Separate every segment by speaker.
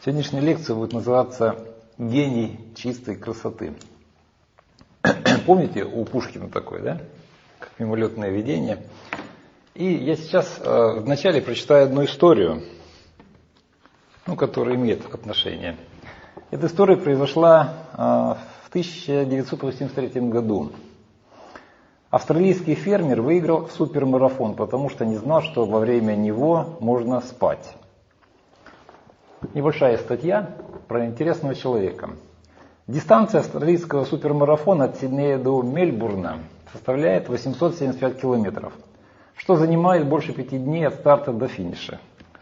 Speaker 1: Сегодняшняя лекция будет называться «Гений чистой красоты». Помните, у Пушкина такое, да? Как мимолетное видение. И я сейчас вначале прочитаю одну историю, которая имеет отношение. Эта история произошла в 1983 году. Австралийский фермер выиграл супермарафон, потому что не знал, что во время него можно спать. Небольшая статья про интересного человека. Дистанция австралийского супермарафона от Сиднея до Мельбурна составляет 875 километров, что занимает больше 5 дней от старта до финиша.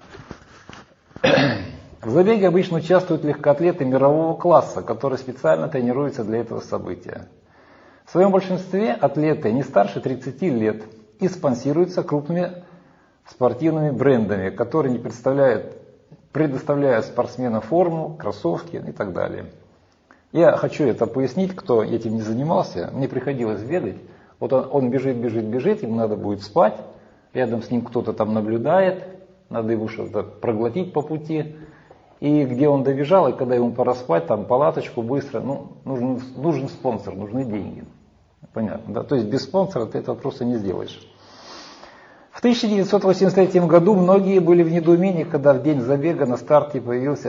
Speaker 1: В забеге обычно участвуют легкоатлеты мирового класса, которые специально тренируются для этого события. В своем большинстве атлеты не старше 30 лет и спонсируются крупными спортивными брендами, которые не предоставляют спортсменам форму, кроссовки и так далее. Я хочу это пояснить, кто этим не занимался. Мне приходилось бегать. Вот он бежит, ему надо будет спать, рядом с ним кто-то там наблюдает, надо его что-то проглотить по пути. И где он добежал, и когда ему пора спать, там палаточку быстро, нужен спонсор, нужны деньги. Понятно, да? То есть без спонсора ты этого просто не сделаешь. В 1983 году многие были в недоумении, когда в день забега на старте появился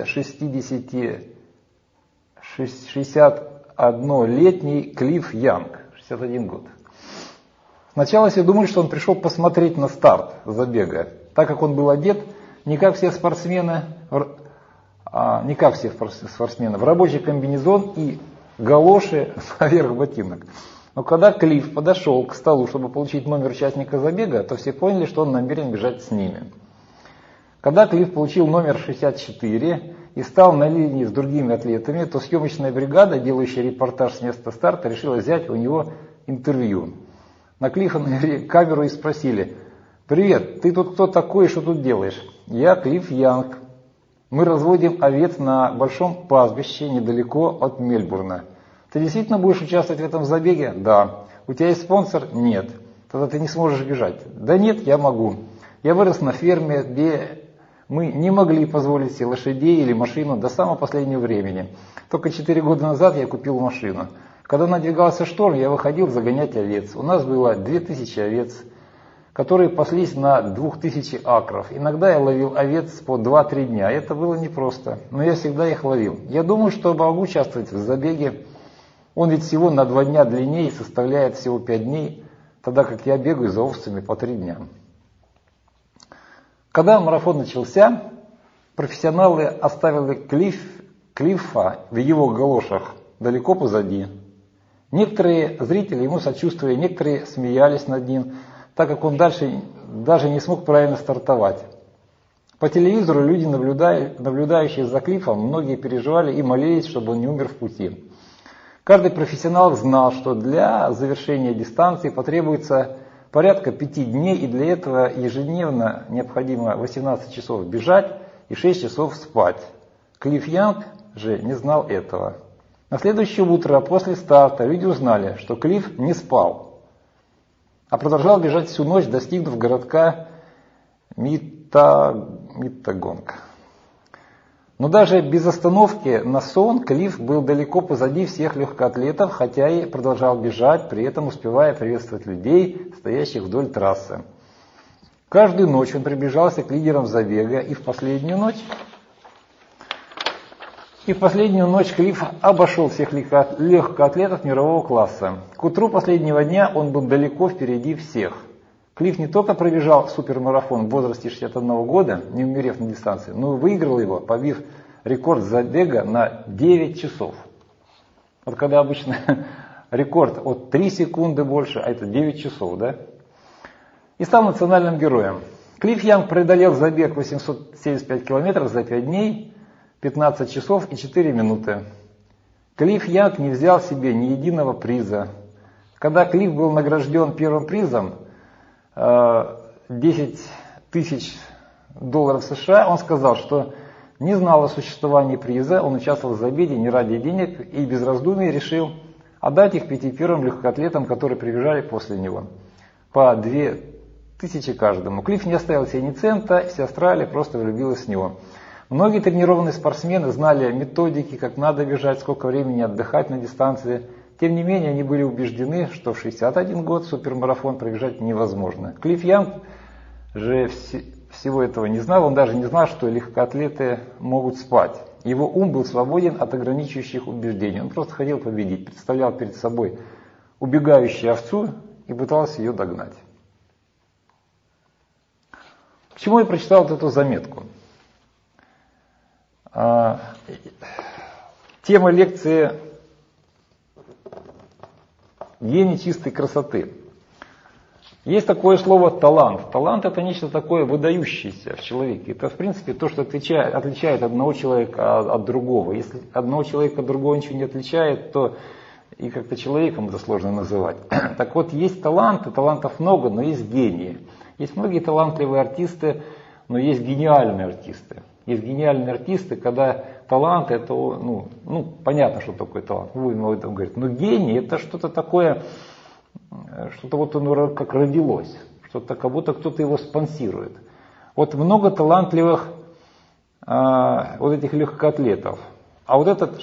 Speaker 1: 61-летний Клифф Янг, 61 год. Сначала все думали, что он пришел посмотреть на старт забега, так как он был одет не как все спортсмены, в рабочий комбинезон и галоши поверх ботинок. Но когда Клифф подошел к столу, чтобы получить номер участника забега, то все поняли, что он намерен бежать с ними. Когда Клифф получил номер 64 и стал на линии с другими атлетами, то съемочная бригада, делающая репортаж с места старта, решила взять у него интервью. На Клиффа навели камеру и спросили: «Привет, ты тут кто такой и что тут делаешь?» «Я Клифф Янг. Мы разводим овец на большом пастбище недалеко от Мельбурна. Ты действительно будешь участвовать в этом забеге?» «Да». «У тебя есть спонсор?» «Нет». «Тогда ты не сможешь бежать». «Да нет, я могу. Я вырос на ферме, где мы не могли позволить себе лошадей или машину до самого последнего времени. Только 4 года назад я купил машину. Когда надвигался шторм, я выходил загонять овец. У нас было 2000 овец, которые паслись на 2000 акров. Иногда я ловил овец по 2-3 дня. Это было непросто, но я всегда их ловил. Я думаю, что могу участвовать в забеге. Он ведь всего на 2 дня длиннее и составляет всего 5 дней, тогда как я бегаю за овцами по 3 дня. Когда марафон начался, профессионалы оставили Клиффа в его галошах далеко позади. Некоторые зрители ему сочувствовали, некоторые смеялись над ним, так как он дальше даже не смог правильно стартовать. По телевизору люди, наблюдающие за Клиффом, многие переживали и молились, чтобы он не умер в пути. Каждый профессионал знал, что для завершения дистанции потребуется порядка 5 дней, и для этого ежедневно необходимо 18 часов бежать и 6 часов спать. Клифф Янг же не знал этого. На следующее утро после старта люди узнали, что Клифф не спал, а продолжал бежать всю ночь, достигнув городка Миттагонг. Но даже без остановки на сон Клифф был далеко позади всех легкоатлетов, хотя и продолжал бежать, при этом успевая приветствовать людей, стоящих вдоль трассы. Каждую ночь он приближался к лидерам забега, и в последнюю ночь Клифф обошел всех легкоатлетов мирового класса. К утру последнего дня он был далеко впереди всех. Клифф не только пробежал супермарафон в возрасте 61 года, не умерев на дистанции, но и выиграл его, побив рекорд забега на 9 часов. Вот когда обычно рекорд от 3 секунды больше, а это 9 часов, да? И стал национальным героем. Клифф Янг преодолел забег 875 километров за 5 дней, 15 часов и 4 минуты. Клифф Янг не взял себе ни единого приза. Когда Клифф был награжден первым призом, $10 тысяч США, он сказал, что не знал о существовании приза, он участвовал в забеге не ради денег и без раздумий решил отдать их 5 первым легкоатлетам, которые прибежали после него, по 2000 каждому. Клифф не оставил себе ни цента, вся Австралия просто влюбилась в него. Многие тренированные спортсмены знали методики, как надо бежать, сколько времени отдыхать на дистанции. Тем не менее, они были убеждены, что в 61 год супермарафон пробежать невозможно. Клифф Янг же всего этого не знал, он даже не знал, что легкоатлеты могут спать. Его ум был свободен от ограничивающих убеждений. Он просто хотел победить, представлял перед собой убегающую овцу и пытался ее догнать. Почему я прочитал вот эту заметку? Тема лекции «Гений чистой красоты». Есть такое слово «талант». Талант – это нечто такое выдающееся в человеке. Это, в принципе, то, что отличает одного человека от другого. Если одного человека от другого ничего не отличает, то и как-то человеком это сложно называть. Так вот, есть таланты, талантов много, но есть гении. Есть многие талантливые артисты, но есть гениальные артисты. Есть гениальные артисты, когда талант это, понятно, что такое талант, вы ему это говорите. Но гений это что-то такое, что-то вот оно как родилось, что-то как будто кто-то его спонсирует. Вот много талантливых вот этих легкоатлетов. А вот этот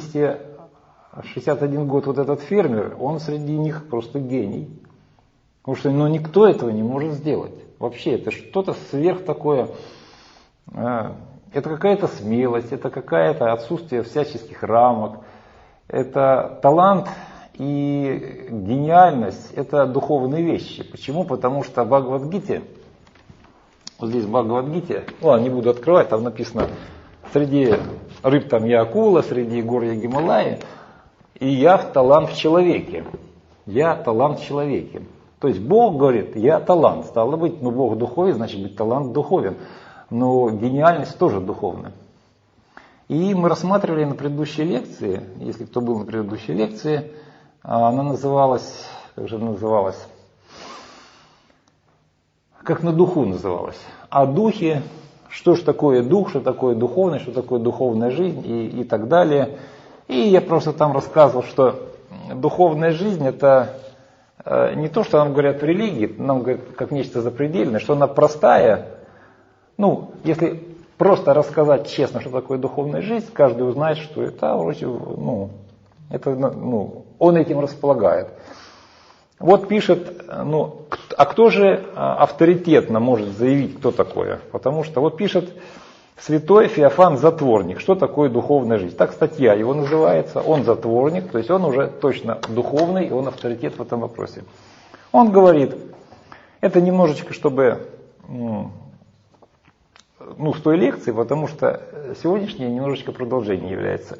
Speaker 1: 61 год, вот этот фермер, он среди них просто гений. Потому что никто этого не может сделать. Вообще это что-то сверх такое. Это какая-то смелость, это какое-то отсутствие всяческих рамок. Это талант и гениальность, это духовные вещи. Почему? Потому что в Бхагавад-гите, вот здесь в Бхагавад-гите, не буду открывать, там написано, среди рыб там я акула, среди гор я Гималаи, и я талант в человеке. Я талант в человеке. То есть Бог говорит, я талант. Стало быть, Бог духовен, значит быть талант духовен. Но гениальность тоже духовна. И мы рассматривали на предыдущей лекции, если кто был на предыдущей лекции, она называлась, как на духу называлась. О духе, что же такое дух, что такое духовность, что такое духовная жизнь и так далее. И я просто там рассказывал, что духовная жизнь это не то, что нам говорят в религии, нам говорят как нечто запредельное, что она простая. Если просто рассказать честно, что такое духовная жизнь, каждый узнает, что это, он этим располагает. Вот пишет, а кто же авторитетно может заявить, кто такое? Потому что вот пишет святой Феофан Затворник, что такое духовная жизнь. Так статья его называется, он затворник, то есть он уже точно духовный, и он авторитет в этом вопросе. Он говорит, это немножечко, чтобы... с той лекции, потому что сегодняшнее немножечко продолжение является.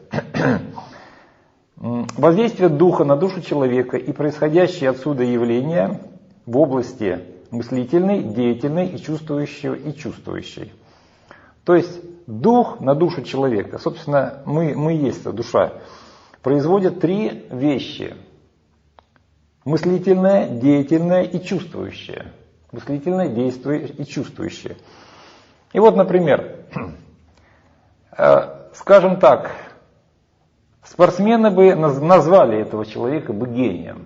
Speaker 1: Воздействие духа на душу человека и происходящие отсюда явления в области мыслительной, деятельной и чувствующей. То есть дух на душу человека, собственно, мы есть душа, производит три вещи. Мыслительное, деятельное и чувствующее. Мыслительное, действующее и чувствующее. И вот, например, скажем так, спортсмены бы назвали этого человека бы гением.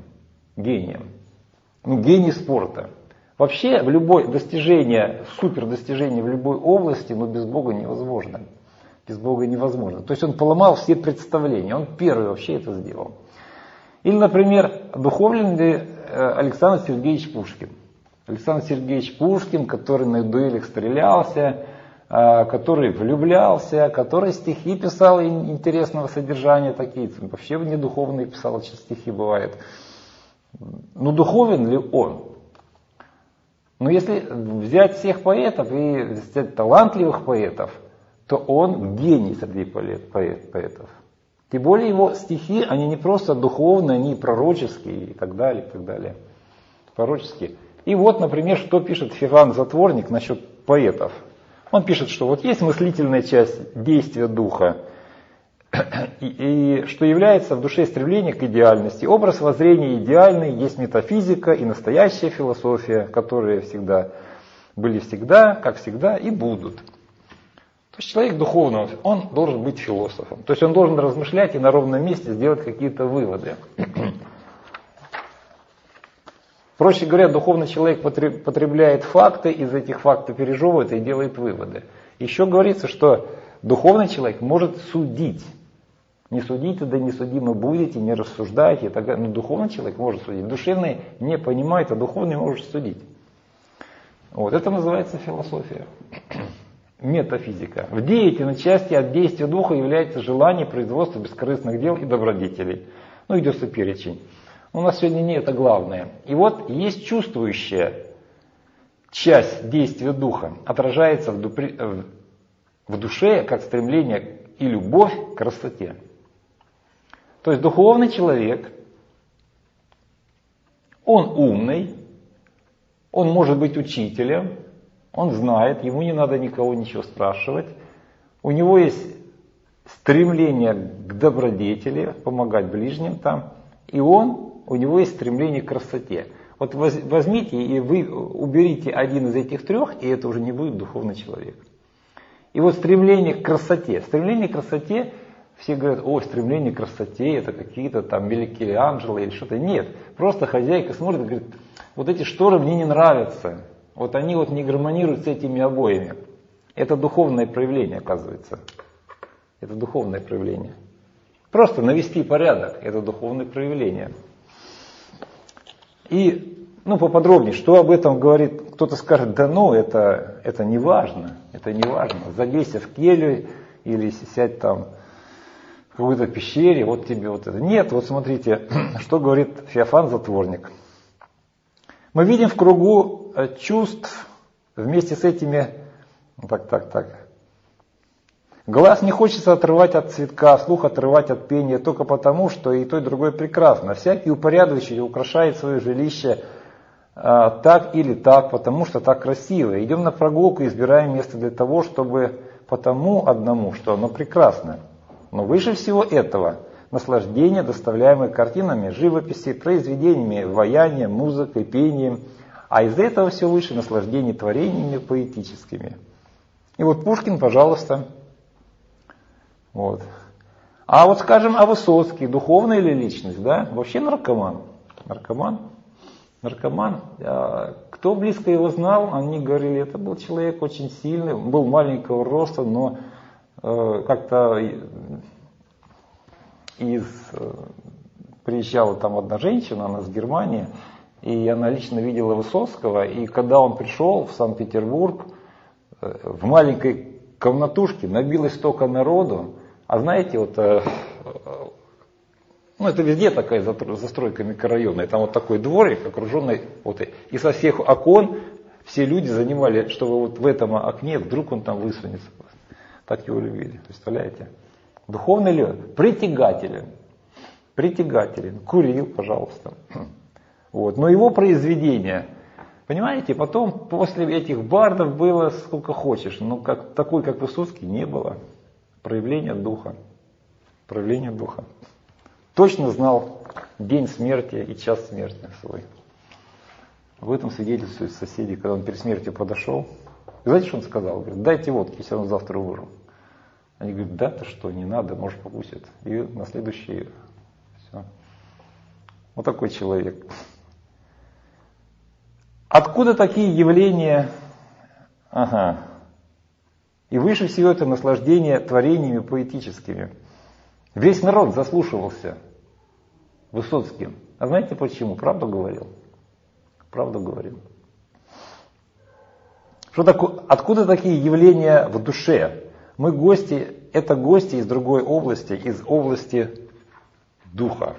Speaker 1: Гений спорта. Вообще, в любое достижение, супердостижение в любой области, без Бога невозможно. Без Бога невозможно. То есть он поломал все представления, он первый вообще это сделал. Или, например, духовный Александр Сергеевич Пушкин. Александр Сергеевич Пушкин, который на дуэлях стрелялся, который влюблялся, который стихи писал интересного содержания, такие, вообще не духовные писал, сейчас стихи бывают. Духовен ли он? Если взять всех поэтов и взять талантливых поэтов, то он гений среди поэтов. Тем более его стихи, они не просто духовные, они пророческие и так далее, и так далее. Пророческие. И вот, например, что пишет Феофан Затворник насчет поэтов. Он пишет, что вот есть мыслительная часть действия духа, и что является в душе стремление к идеальности. Образ воззрения идеальный, есть метафизика и настоящая философия, которые были всегда, как всегда и будут. То есть человек духовный, он должен быть философом. То есть он должен размышлять и на ровном месте сделать какие-то выводы. Проще говоря, духовный человек потребляет факты, из этих фактов пережевывает и делает выводы. Еще говорится, что Духовный человек может судить. Не судите, да не судимы будете, не рассуждайте и так далее. Но духовный человек может судить. Душевный не понимает, а духовный может судить. Вот это называется философия. Метафизика. В деятельной части от действия духа является желание производства бескорыстных дел и добродетелей. Ну, идется перечень. У нас сегодня не это главное. И вот есть чувствующая часть действия духа, отражается в душе как стремление и любовь к красоте. То есть духовный человек, он умный, он может быть учителем, он знает, ему не надо никого ничего спрашивать, у него есть стремление к добродетели, помогать ближним там, и у него есть стремление к красоте. Вот возьмите и вы уберите один из этих трех, и это уже не будет духовный человек. И вот стремление к красоте. Стремление к красоте, все говорят, стремление к красоте, это какие-то там Микеланджело или что-то. Нет, просто хозяйка смотрит и говорит, вот эти шторы мне не нравятся. Вот они вот не гармонируют с этими обоями. Это духовное проявление, оказывается. Это духовное проявление. Просто навести порядок, это духовное проявление. И, поподробнее, что об этом говорит, кто-то скажет, это не важно, это не важно. Забейся в келью или сядь там в какой-то пещере, вот тебе вот это. Нет, вот смотрите, что говорит Феофан Затворник. Мы видим в кругу чувств вместе с этими, Глаз не хочется отрывать от цветка, слух отрывать от пения, только потому, что и то, и другое прекрасно. Всякий упорядочитель украшает свое жилище так или так, потому что так красиво. Идем на прогулку и избираем место для того, чтобы потому одному, что оно прекрасно. Но выше всего этого наслаждение, доставляемое картинами, живописью, произведениями, ваянием, музыкой, пением, а из этого все выше наслаждение творениями поэтическими. И вот Пушкин, пожалуйста. Вот. А вот скажем, Высоцкий, духовная или личность, да? Вообще наркоман. Наркоман. Кто близко его знал, они говорили, это был человек очень сильный, был маленького роста, но как-то приезжала там одна женщина, она с Германии, и она лично видела Высоцкого, и когда он пришел в Санкт-Петербург, в маленькой комнатушке набилось столько народу, а знаете, это везде такая застройка микрорайона, там вот такой дворик, окруженный, и со всех окон все люди занимали, чтобы вот в этом окне вдруг он там высунется. Так его любили, представляете? Духовный ли? Притягателен, курил, пожалуйста. Вот. Но его произведения, понимаете, потом после этих бардов было сколько хочешь, но такой, как Высоцкий, не было. Проявление духа. Точно знал день смерти и час смерти свой. Об этом свидетельствуют соседи, когда он перед смертью подошел. И знаете, что он сказал? Говорит, дайте водки, я все равно завтра умру. Они говорят, да ты что, не надо, может покусит. И на следующий все. Вот такой человек. Откуда такие явления? И выше всего это наслаждение творениями поэтическими. Весь народ заслушивался Высоцким. А знаете почему? Правду говорил. Откуда такие явления в душе? Мы гости из другой области, из области духа.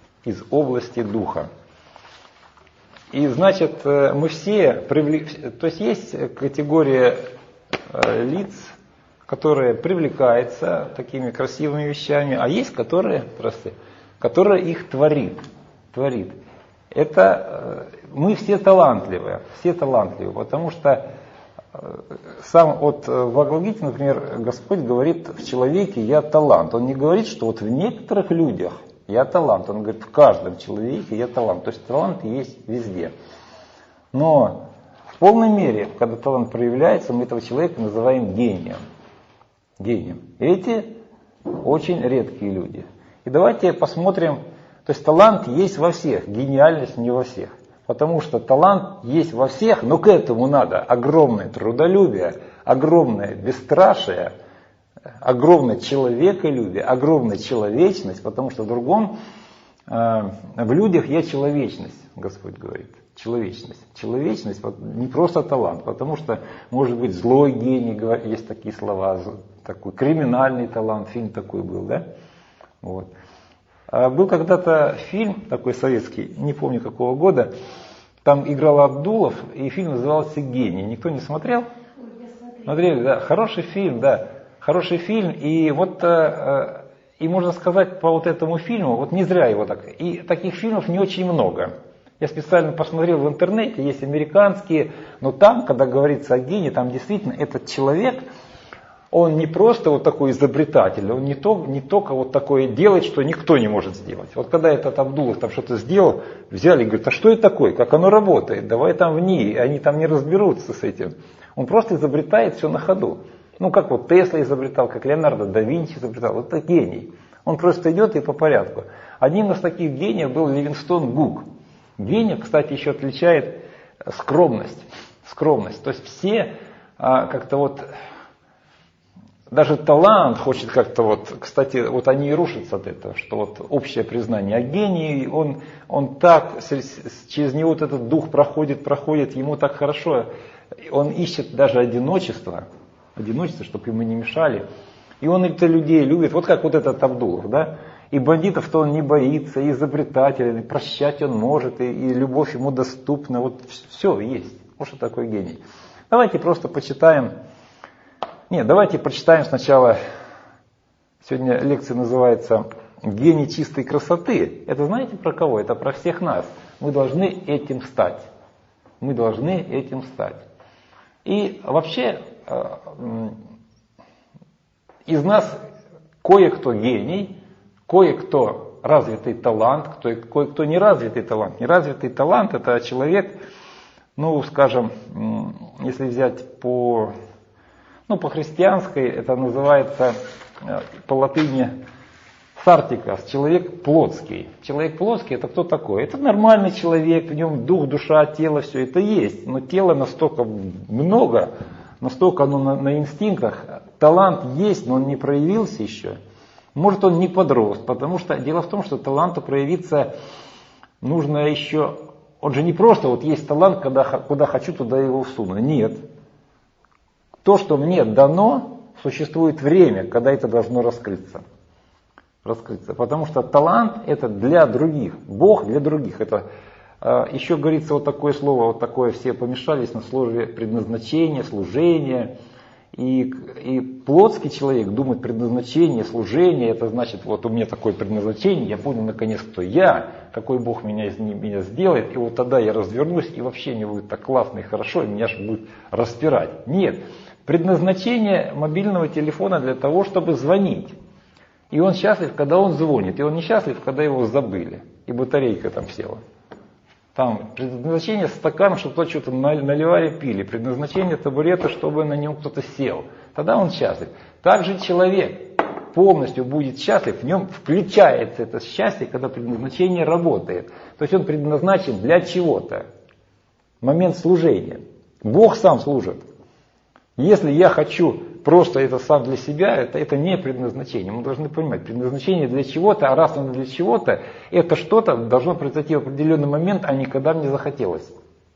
Speaker 1: И значит, мы все то есть есть категория лиц, которые привлекаются такими красивыми вещами, а есть, которые их творит. Это мы все талантливые, потому что в Аглагите, например, Господь говорит в человеке «я талант». Он не говорит, что вот в некоторых людях я талант. Он говорит, в каждом человеке я талант. То есть талант есть везде. Но в полной мере, когда талант проявляется, мы этого человека называем гением. Эти очень редкие люди. И давайте посмотрим, то есть талант есть во всех, гениальность не во всех. Потому что талант есть во всех, но к этому надо огромное трудолюбие, огромное бесстрашие, огромное человеколюбие, огромная человечность, потому что в людях есть человечность, Господь говорит. Человечность. Человечность не просто талант, потому что может быть злой гений, есть такие слова, такой криминальный талант, фильм такой был, да? Вот. Был когда-то фильм такой советский, не помню какого года, там играл Абдулов, и фильм назывался «Гений». Никто не смотрел? Смотрели, да. Хороший фильм, да. Хороший фильм, и вот, и можно сказать по вот этому фильму, вот не зря его так, и таких фильмов не очень много. Я специально посмотрел в интернете, есть американские, но там, когда говорится о гении, там действительно этот человек, он не просто вот такой изобретатель, он не только вот такое делает, что никто не может сделать. Вот когда этот Абдулов там что-то сделал, взяли и говорят, а что это такое, как оно работает, давай там в ней, они там не разберутся с этим. Он просто изобретает все на ходу. Ну, как вот Тесла изобретал, как Леонардо да Винчи изобретал. Вот это гений. Он просто идет и по порядку. Одним из таких гениев был Левинстон Гук. Гений, кстати, еще отличает скромность. Скромность. То есть все как-то вот, даже талант хочет как-то вот, кстати, вот они и рушатся от этого, что вот общее признание. А гений, он так, через него вот этот дух проходит, ему так хорошо. Он ищет даже одиночество, чтобы ему не мешали. И он это людей любит, вот как вот этот Абдулов, да. И бандитов-то он не боится, и изобретатель, и прощать он может, и любовь ему доступна. Вот все есть. Вот что такое гений. Давайте просто почитаем. Давайте прочитаем сначала. Сегодня лекция называется «Гений чистой красоты». Это знаете про кого? Это про всех нас. Мы должны этим стать. Мы должны этим стать. И вообще из нас кое-кто гений, кое-кто развитый талант, кое-кто неразвитый талант. Неразвитый талант — это человек, ну, скажем, если взять по христианской, это называется по латыни сартикас, человек плотский. Человек плотский — это кто такой? Это нормальный человек, в нем дух, душа, тело, все это есть. Но тело настолько много, настолько оно на инстинктах. Талант есть, но он не проявился еще. Может, он не подрос, потому что дело в том, что таланту проявиться нужно еще... Он же не просто вот есть талант, куда хочу, туда его всуну. Нет. То, что мне дано, существует время, когда это должно раскрыться. Потому что талант — это для других, Бог для других. Это еще говорится вот такое слово, вот такое все помешались на слове предназначение, служение. И плотский человек думает предназначение, служение, это значит, вот у меня такое предназначение, я понял наконец, кто я, какой Бог меня сделает, и вот тогда я развернусь, и вообще мне будет так классно и хорошо, и меня же будет распирать. Нет, предназначение мобильного телефона для того, чтобы звонить. И он счастлив, когда он звонит, и он несчастлив, когда его забыли, и батарейка там села. Там предназначение стакана, чтобы туда что-то наливали, пили. Предназначение табурета, чтобы на нем кто-то сел. Тогда он счастлив. Также человек полностью будет счастлив, в нем включается это счастье, когда предназначение работает. То есть он предназначен для чего-то. Момент служения. Бог сам служит. Если я хочу просто это сам для себя, это не предназначение. Мы должны понимать, предназначение для чего-то, а раз оно для чего-то, это что-то должно произойти в определенный момент, а не когда мне захотелось.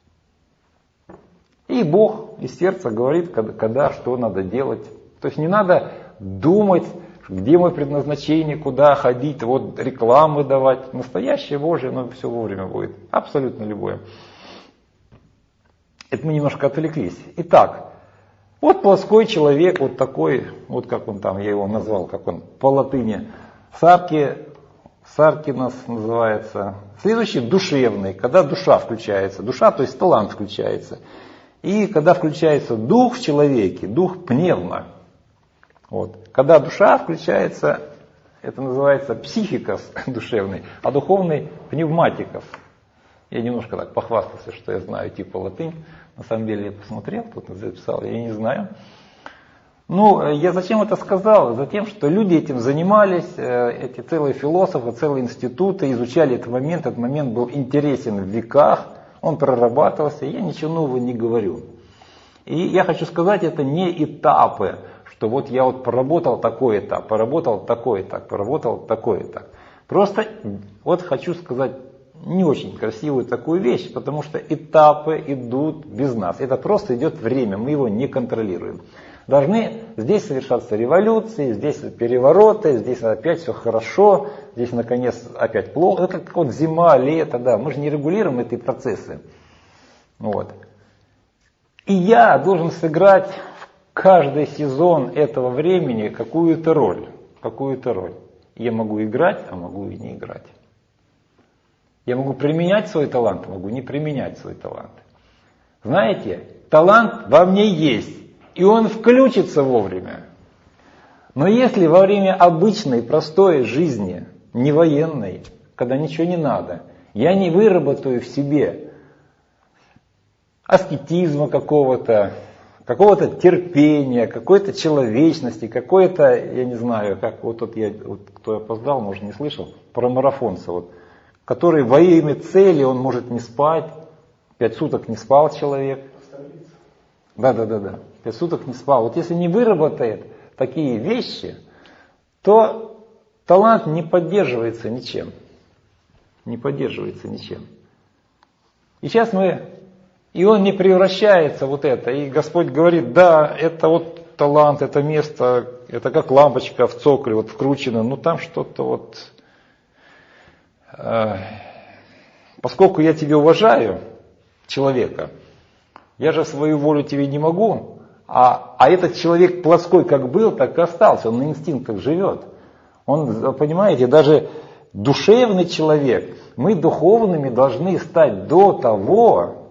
Speaker 1: И Бог из сердца говорит, когда что надо делать. То есть не надо думать, где мое предназначение, куда ходить, вот рекламы давать. Настоящее Божье, оно все вовремя будет. Абсолютно любое. Это мы немножко отвлеклись. Итак, вот плоской человек, вот такой, вот как он там, я его назвал, как он по латыни, саркинос называется. Следующий душевный, когда душа включается. Душа, то есть талант включается. И когда включается дух в человеке, дух пневма. Вот. Когда душа включается, это называется психикос душевный, а духовный пневматикос. Я немножко так похвастался, что я знаю типа латынь. На самом деле я посмотрел, кто-то записал, я не знаю. Ну, я зачем это сказал? Затем, что люди этим занимались, эти целые философы, целые институты изучали этот момент был интересен в веках, он прорабатывался, я ничего нового не говорю. И я хочу сказать, это не этапы, что вот я вот проработал такой этап, поработал такой этап, поработал такой этап. Просто вот хочу сказать не очень красивую такую вещь, потому что этапы идут без нас. Это просто идет время, мы его не контролируем. Должны здесь совершаться революции, здесь перевороты, здесь опять все хорошо, здесь наконец опять плохо. Это как вот зима, лето, да, мы же не регулируем эти процессы. Вот. И я должен сыграть в каждый сезон этого времени какую-то роль. Какую-то роль. Я могу играть, а могу и не играть. Я могу применять свой талант, могу не применять свой талант. Знаете, талант во мне есть, и он включится вовремя. Но если во время обычной, простой жизни, не военной, когда ничего не надо, я не выработаю в себе аскетизма какого-то терпения, какой-то человечности, какой-то, я не знаю, как вот тут кто опоздал, может не слышал, про марафонца, вот, который во имя цели, он может не спать, 5 суток не спал человек. Да. 5 суток не спал. Вот если не выработает такие вещи, то талант не поддерживается ничем. Не поддерживается ничем. И сейчас и он не превращается вот это. И Господь говорит, да, это вот талант, это место, это как лампочка в цоколе, вот вкручено, но там что-то вот... Поскольку я тебя уважаю, человека, я же свою волю тебе не могу, а этот человек плоской как был, так и остался, он на инстинктах живет. Он, понимаете, даже душевный человек, мы духовными должны стать до того,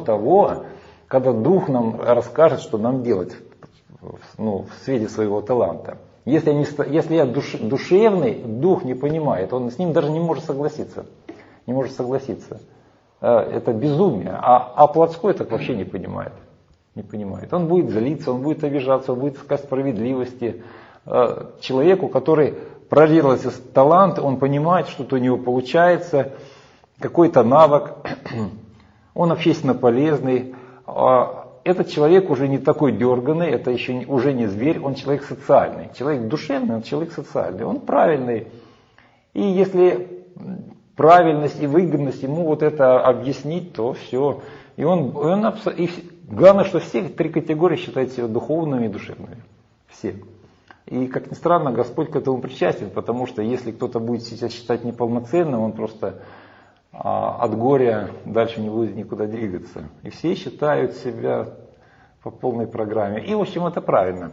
Speaker 1: когда Дух нам расскажет, что нам делать в свете своего таланта. Если я душевный, Дух не понимает, он с ним даже не может согласиться. Не может согласиться. Это безумие. А плотской так вообще не понимает. Не понимает. Он будет злиться, он будет обижаться, он будет искать справедливости. Человеку, который прорезался талант, он понимает, что-то у него получается, какой-то навык, он общественно полезный. Этот человек уже не такой дерганный, это еще уже не зверь, он человек социальный. Человек душевный, он человек социальный, он правильный. И если правильность и выгодность ему вот это объяснить, то все. И главное, что все 3 категории считают себя духовными и душевными. Все. И, как ни странно, Господь к этому причастен, потому что если кто-то будет себя считать неполноценным, он просто от горя дальше не будет никуда двигаться. И все считают себя по полной программе. И, в общем, это правильно.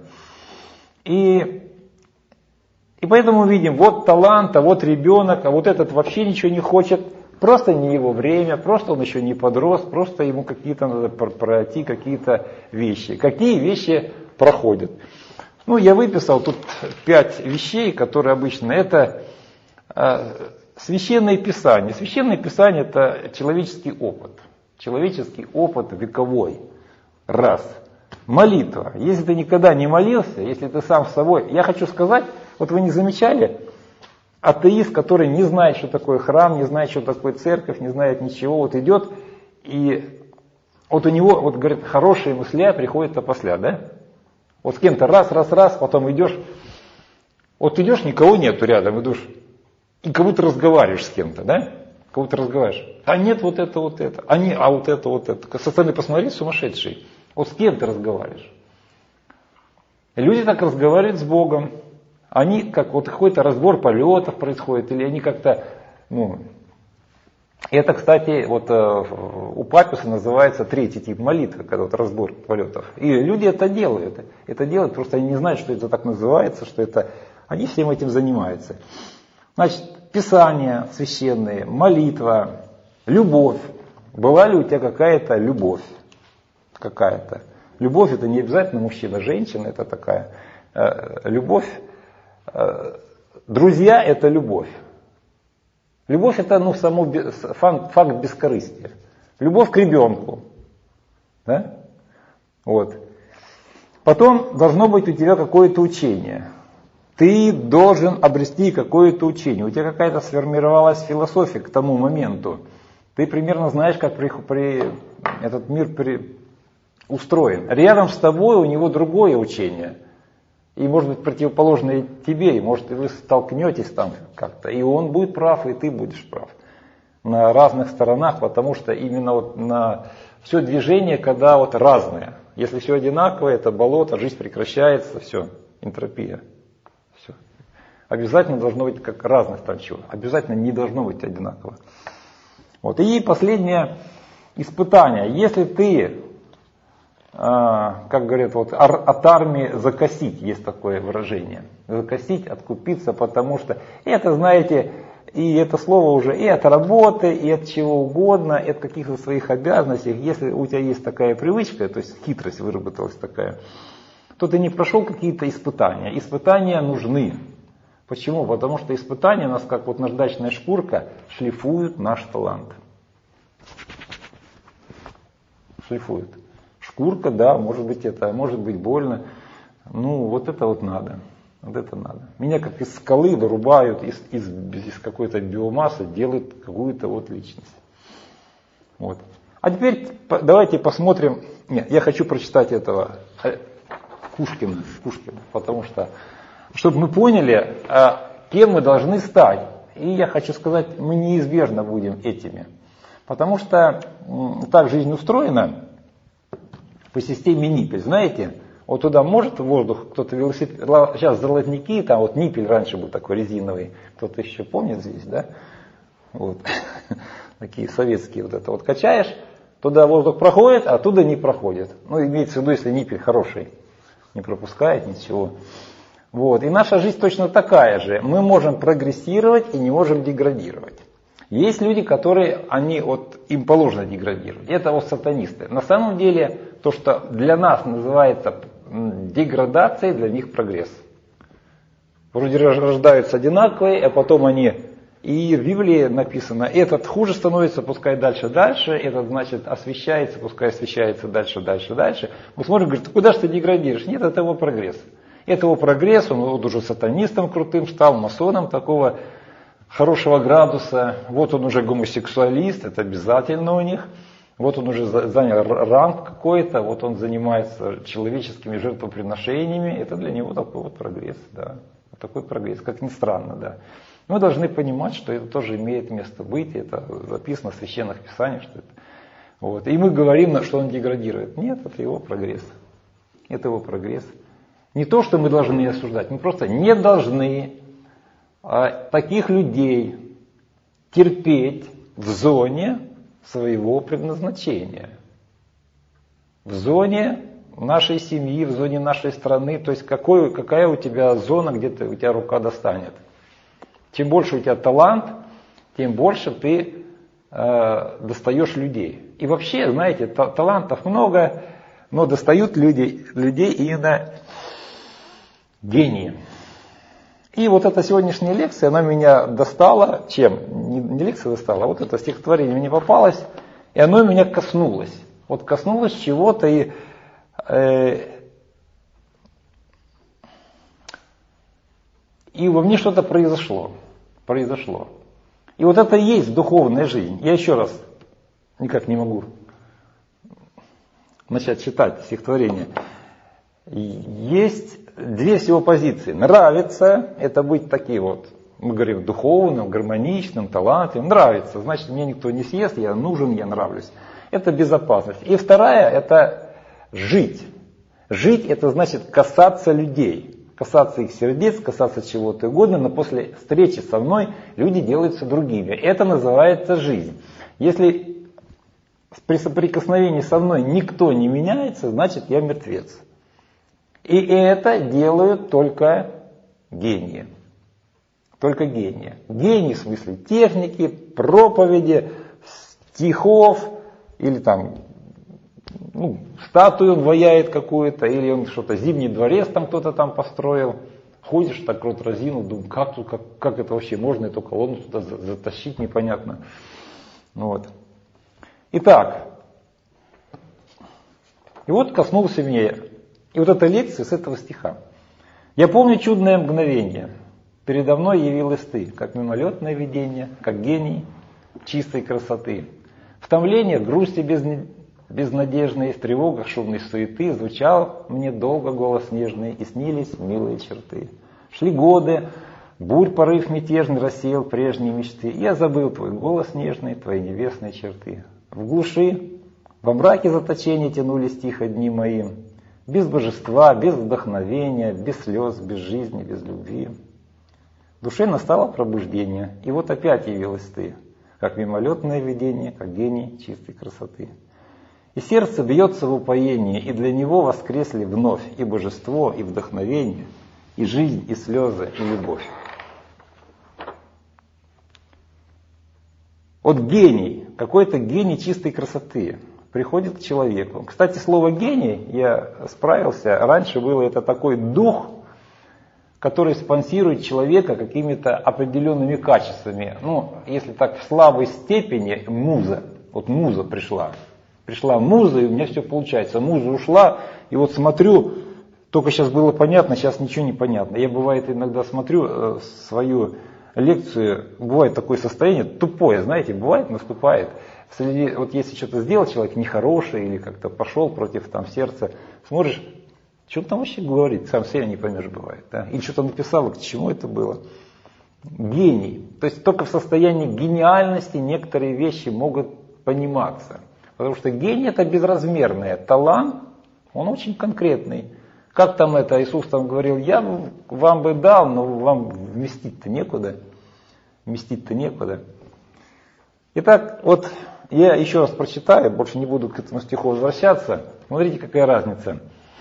Speaker 1: И поэтому видим, вот талант, а вот ребенок, а вот этот вообще ничего не хочет. Просто не его время, просто он еще не подрос, просто ему какие-то надо пройти, какие-то вещи. Какие вещи проходят? Я выписал тут 5 вещей, которые обычно это Священное Писание. Священное Писание – это человеческий опыт. Человеческий опыт вековой. Раз. Молитва. Если ты никогда не молился, если ты сам с собой... Я хочу сказать, вот вы не замечали, атеист, который не знает, что такое храм, не знает, что такое церковь, не знает ничего, вот идет, и вот у него, вот говорит, хорошие мысли приходят опосля, да? Вот с кем-то раз, потом идешь, вот идешь, никого нету рядом, идешь, и как будто разговариваешь с кем-то, да? Как будто разговариваешь. А нет, вот это. А вот это. Со стороны посмотри, сумасшедший. Вот с кем ты разговариваешь? Люди так разговаривают с Богом. Они, как вот какой-то разбор полетов происходит, или они как-то, Это, кстати, вот у Папиуса называется 3-й тип молитвы, когда вот разбор полетов. И люди это делают. Это делают, просто они не знают, что это так называется, что это... Они всем этим занимаются. Значит, Писание священные, молитва, любовь. Была ли у тебя какая-то любовь? Какая-то. Любовь это не обязательно мужчина, женщина, это такая любовь. Друзья это любовь. Любовь это факт бескорыстия. Любовь к ребенку. Да? Вот. Потом должно быть у тебя какое-то учение. Ты должен обрести какое-то учение. У тебя какая-то сформировалась философия к тому моменту. Ты примерно знаешь, как этот мир устроен. Рядом с тобой у него другое учение. И может быть противоположные тебе, и может и вы столкнетесь там как-то. И он будет прав, и ты будешь прав. На разных сторонах, потому что именно вот на все движение, когда вот разное. Если все одинаковое, это болото, жизнь прекращается, все, энтропия. Все. Обязательно должно быть как разных там чего. Обязательно не должно быть одинаково. Вот. И последнее испытание. Если ты, как говорят, вот от армии закосить, есть такое выражение. Закосить, откупиться, потому что это, знаете, и это слово уже и от работы, и от чего угодно, и от каких-то своих обязанностей. Если у тебя есть такая привычка, то есть хитрость выработалась такая, то ты не прошел какие-то испытания. Испытания нужны. Почему? Потому что испытания нас, как вот наждачная шкурка, шлифуют наш талант. Шлифуют. Шкурка, да, может быть это, может быть больно. Ну, вот это вот надо. Вот это надо. Меня как из скалы вырубают, из какой-то биомассы делают какую-то вот личность. Вот. А теперь давайте посмотрим. Нет, я хочу прочитать этого Кушкина, потому что, чтобы мы поняли, кем мы должны стать. И я хочу сказать, мы неизбежно будем этими. Потому что так жизнь устроена по системе Ниппель. Знаете, вот туда может воздух, кто-то велосипед, сейчас золотники, там вот Ниппель раньше был такой резиновый, кто-то еще помнит здесь, да? Вот. Такие советские вот это вот качаешь, туда воздух проходит, а оттуда не проходит. Ну, имеется в виду, если Ниппель хороший, не пропускает ничего. Вот. И наша жизнь точно такая же. Мы можем прогрессировать и не можем деградировать. Есть люди, которые, им положено деградировать. Это вот сатанисты. На самом деле, то, что для нас называется деградацией, для них прогресс. Вроде рождаются одинаковые, а потом они, и в Библии написано, этот хуже становится, пускай дальше, этот, значит, освещается, пускай освещается дальше. Мы смотрим, говорит, куда же ты деградируешь? Нет, это его прогресс. Это его прогресс, он вот уже сатанистом крутым стал, масоном такого хорошего градуса. Вот он уже гомосексуалист, это обязательно у них. Вот он уже занял ранг какой-то, вот он занимается человеческими жертвоприношениями. Это для него такой вот прогресс, да. Такой прогресс, как ни странно, да. Мы должны понимать, что это тоже имеет место быть, это записано в священных писаниях, что это. Вот. И мы говорим, что он деградирует. Нет, это его прогресс. Это его прогресс. Не то, что мы должны осуждать, мы просто не должны таких людей терпеть в зоне своего предназначения. В зоне нашей семьи, в зоне нашей страны. То есть какая у тебя зона, где у тебя рука достанет. Чем больше у тебя талант, тем больше ты достаешь людей. И вообще, знаете, талантов много, но достают людей именно гении. И вот эта сегодняшняя лекция, она меня достала, чем? Не лекция достала, а вот это стихотворение мне попалось, и оно меня коснулось. Вот коснулось чего-то, и во мне что-то произошло. И вот это и есть духовная жизнь. Я еще раз никак не могу начать читать стихотворение. Есть две всего позиции. Нравится это быть таким вот, мы говорим, духовным, гармоничным, талантливым. Нравится, значит, мне никто не съест, я нужен, я нравлюсь. Это безопасность. И вторая, это жить. Жить, это значит касаться людей, касаться их сердец, касаться чего-то угодно, но после встречи со мной люди делаются другими. Это называется жизнь. Если при соприкосновении со мной никто не меняется, значит я мертвец. И это делают только гении. Только гении. Гении в смысле техники, проповеди, стихов, или там, статую он ваяет какую-то, или он что-то, Зимний дворец там кто-то там построил. Ходишь, так рот разинул, думаю, как это вообще можно, эту колонну туда затащить, непонятно. Вот. Итак, и вот коснулся меня. И вот эта лекция с этого стиха. «Я помню чудное мгновение. Передо мной явилась ты, как мимолетное видение, как гений чистой красоты. В томлении, грусти безнадежной, в тревогах шумной суеты звучал мне долго голос нежный, и снились милые черты. Шли годы, бурь порыв мятежный рассеял прежние мечты, и я забыл твой голос нежный, твои небесные черты. В глуши, во мраке заточения тянулись тихо дни мои, без божества, без вдохновения, без слез, без жизни, без любви. В душе настало пробуждение, и вот опять явилась ты, как мимолетное видение, как гений чистой красоты. И сердце бьется в упоении, и для него воскресли вновь и божество, и вдохновение, и жизнь, и слезы, и любовь. Вот гений, какой-то гений чистой красоты приходит к человеку. Кстати, слово «гений», я справился, раньше было это такой дух, который спонсирует человека какими-то определенными качествами. Ну, если так, в слабой степени муза. Вот муза пришла. Пришла муза, и у меня все получается. Муза ушла, и вот смотрю, только сейчас было понятно, сейчас ничего не понятно. Я, бывает, иногда смотрю свою лекцию, бывает такое состояние, тупое, знаете, бывает, наступает. Вот если что-то сделал человек нехорошее, или как-то пошел против там сердца, смотришь, что он там вообще говорит, сам себя не поймешь, бывает. Да? Или что-то написал, к чему это было. Гений. То есть только в состоянии гениальности некоторые вещи могут пониматься. Потому что гений это безразмерное. Талант, он очень конкретный. Как там это, Иисус там говорил, я вам бы дал, но вам вместить-то некуда. Вместить-то некуда. Итак, вот я еще раз прочитаю, больше не буду к этому стиху возвращаться. Смотрите, какая разница.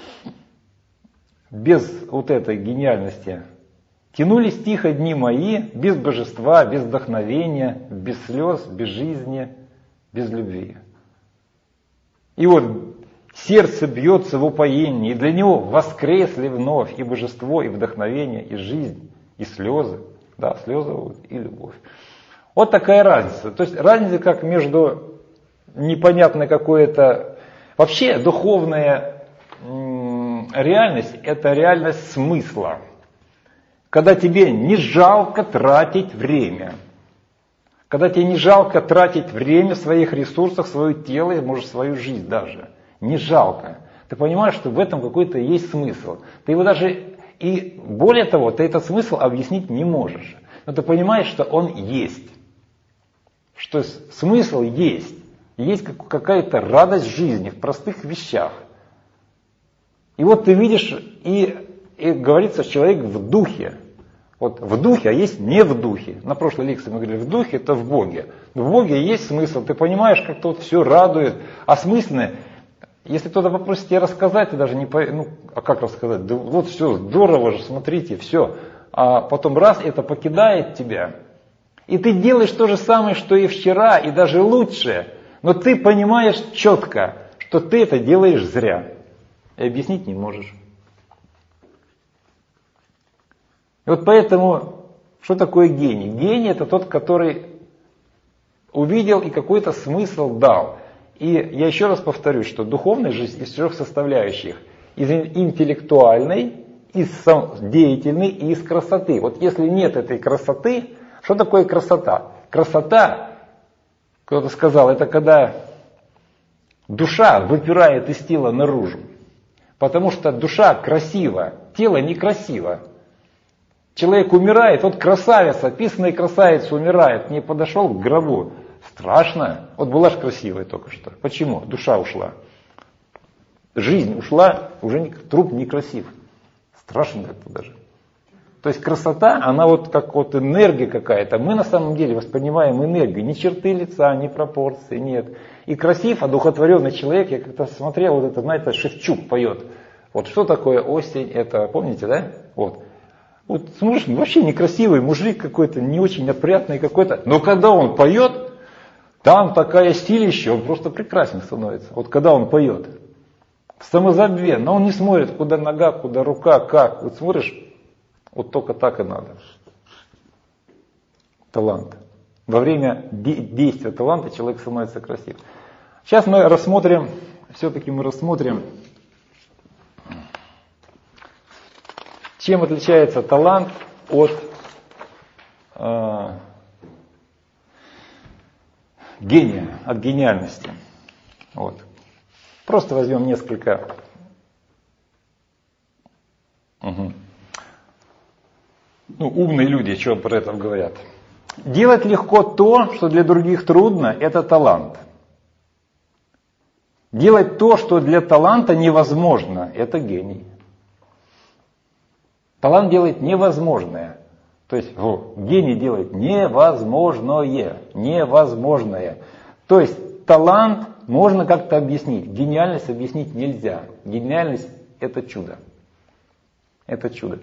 Speaker 1: Без вот этой гениальности тянулись тихо дни мои, без божества, без вдохновения, без слез, без жизни, без любви. И вот сердце бьется в упоении, и для него воскресли вновь и божество, и вдохновение, и жизнь, и слезы. Да, слезы и любовь. Вот такая разница. То есть разница как между непонятной какой-то... Вообще духовная реальность – это реальность смысла. Когда тебе не жалко тратить время. Когда тебе не жалко тратить время в своих ресурсах, свое тело, и, может, свою жизнь даже. Не жалко. Ты понимаешь, что в этом какой-то есть смысл. Ты его даже, и более того, ты этот смысл объяснить не можешь. Но ты понимаешь, что он есть. Что смысл есть. Есть какая-то радость жизни в простых вещах. И вот ты видишь, и говорится, человек в духе. Вот в духе, а есть не в духе. На прошлой лекции мы говорили, в духе это в Боге. В Боге есть смысл, ты понимаешь, как-то вот все радует. Осмысленное. Если кто-то попросит тебе рассказать, ты даже не поймешь, ну, а как рассказать? Да вот все, здорово же, смотрите, все. А потом раз, это покидает тебя. И ты делаешь то же самое, что и вчера, и даже лучше. Но ты понимаешь четко, что ты это делаешь зря. И объяснить не можешь. И вот поэтому, что такое гений? Гений это тот, который увидел и какой-то смысл дал. И я еще раз повторюсь, что духовная жизнь из 4 составляющих. Из интеллектуальной, из деятельной и из красоты. Вот если нет этой красоты, что такое красота? Красота, кто-то сказал, это когда душа выпирает из тела наружу. Потому что душа красива, тело некрасиво. Человек умирает, вот красавица, описанная красавица умирает, к ней подошел к гробу. Страшно. Вот была же красивая только что. Почему? Душа ушла. Жизнь ушла, уже труп некрасив. Страшно это даже. То есть красота, она вот как вот энергия какая-то. Мы на самом деле воспринимаем энергию. Ни черты лица, ни пропорции, нет. И красив, одухотворенный человек, я как-то смотрел, вот это, знаете, Шевчук поет. Вот что такое осень, это, помните, да? Вот. Вот смотришь, вообще некрасивый мужик какой-то, не очень опрятный какой-то. Но когда он поет, там такая стилища, он просто прекрасен становится. Вот когда он поет. Самозабвен, но он не смотрит, куда нога, куда рука, как. Вот смотришь, вот только так и надо. Талант. Во время действия таланта человек становится красив. Сейчас мы рассмотрим, все-таки мы рассмотрим, чем отличается талант от гения, от гениальности. Вот. Просто возьмем несколько. Умные люди, что про это говорят. Делать легко то, что для других трудно, это талант. Делать то, что для таланта невозможно, это гений. Талант делает невозможное. То есть гений делает невозможное. Невозможное. То есть талант можно как-то объяснить. Гениальность объяснить нельзя. Гениальность – это чудо. Это чудо.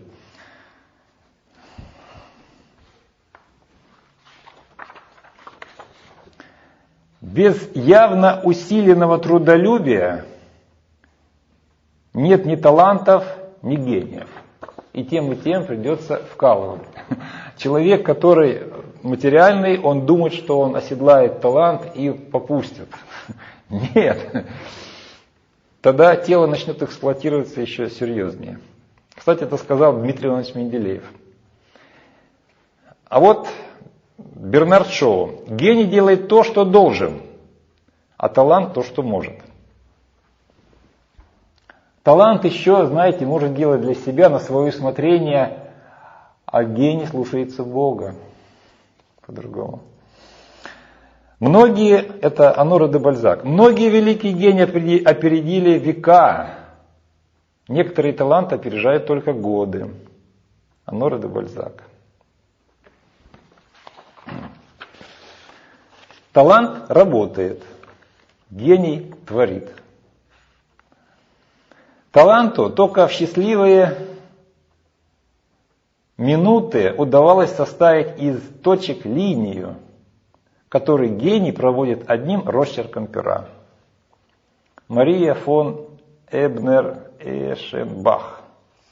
Speaker 1: Без явно усиленного трудолюбия нет ни талантов, ни гениев. И тем придется вкалывать. Человек, который материальный, он думает, что он оседлает талант и попустит. Нет. Тогда тело начнет эксплуатироваться еще серьезнее. Кстати, это сказал Дмитрий Иванович Менделеев. А вот Бернард Шоу. Гений делает то, что должен, а талант то, что может. Талант еще, знаете, может делать для себя на свое усмотрение, а гений слушается Бога. По-другому. Многие, это Оноре де Бальзак, многие великие гении опередили века. Некоторые таланты опережают только годы. Оноре де Бальзак. Талант работает, гений творит. Таланту только в счастливые минуты удавалось составить из точек линию, которую гений проводит одним росчерком пера. Мария фон Эбнер-Эшенбах.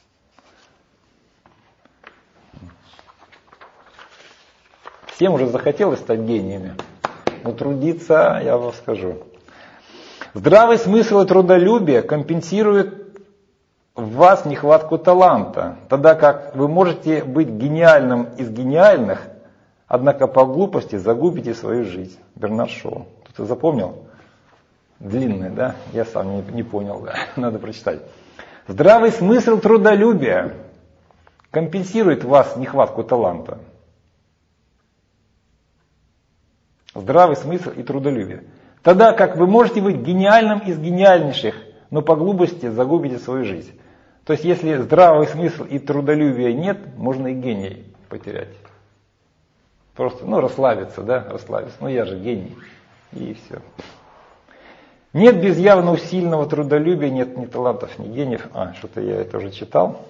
Speaker 1: Всем уже захотелось стать гениями. Но трудиться, я вам скажу. Здравый смысл и трудолюбие компенсируют в вас нехватку таланта, тогда как вы можете быть гениальным из гениальных, однако по глупости загубите свою жизнь. Бернард Шоу. Кто-то запомнил? Длинный, да? Я сам не понял, да? Надо прочитать. Здравый смысл трудолюбия компенсирует в вас нехватку таланта. Здравый смысл и трудолюбие. Тогда как вы можете быть гениальным из гениальнейших, но по глупости загубите свою жизнь. То есть, если здравый смысл и трудолюбия нет, можно и гений потерять. Просто, расслабиться, да, расслабиться. Я же гений. И все. Нет без явно усиленного трудолюбия, нет ни талантов, ни гениев. Что-то я это уже читал.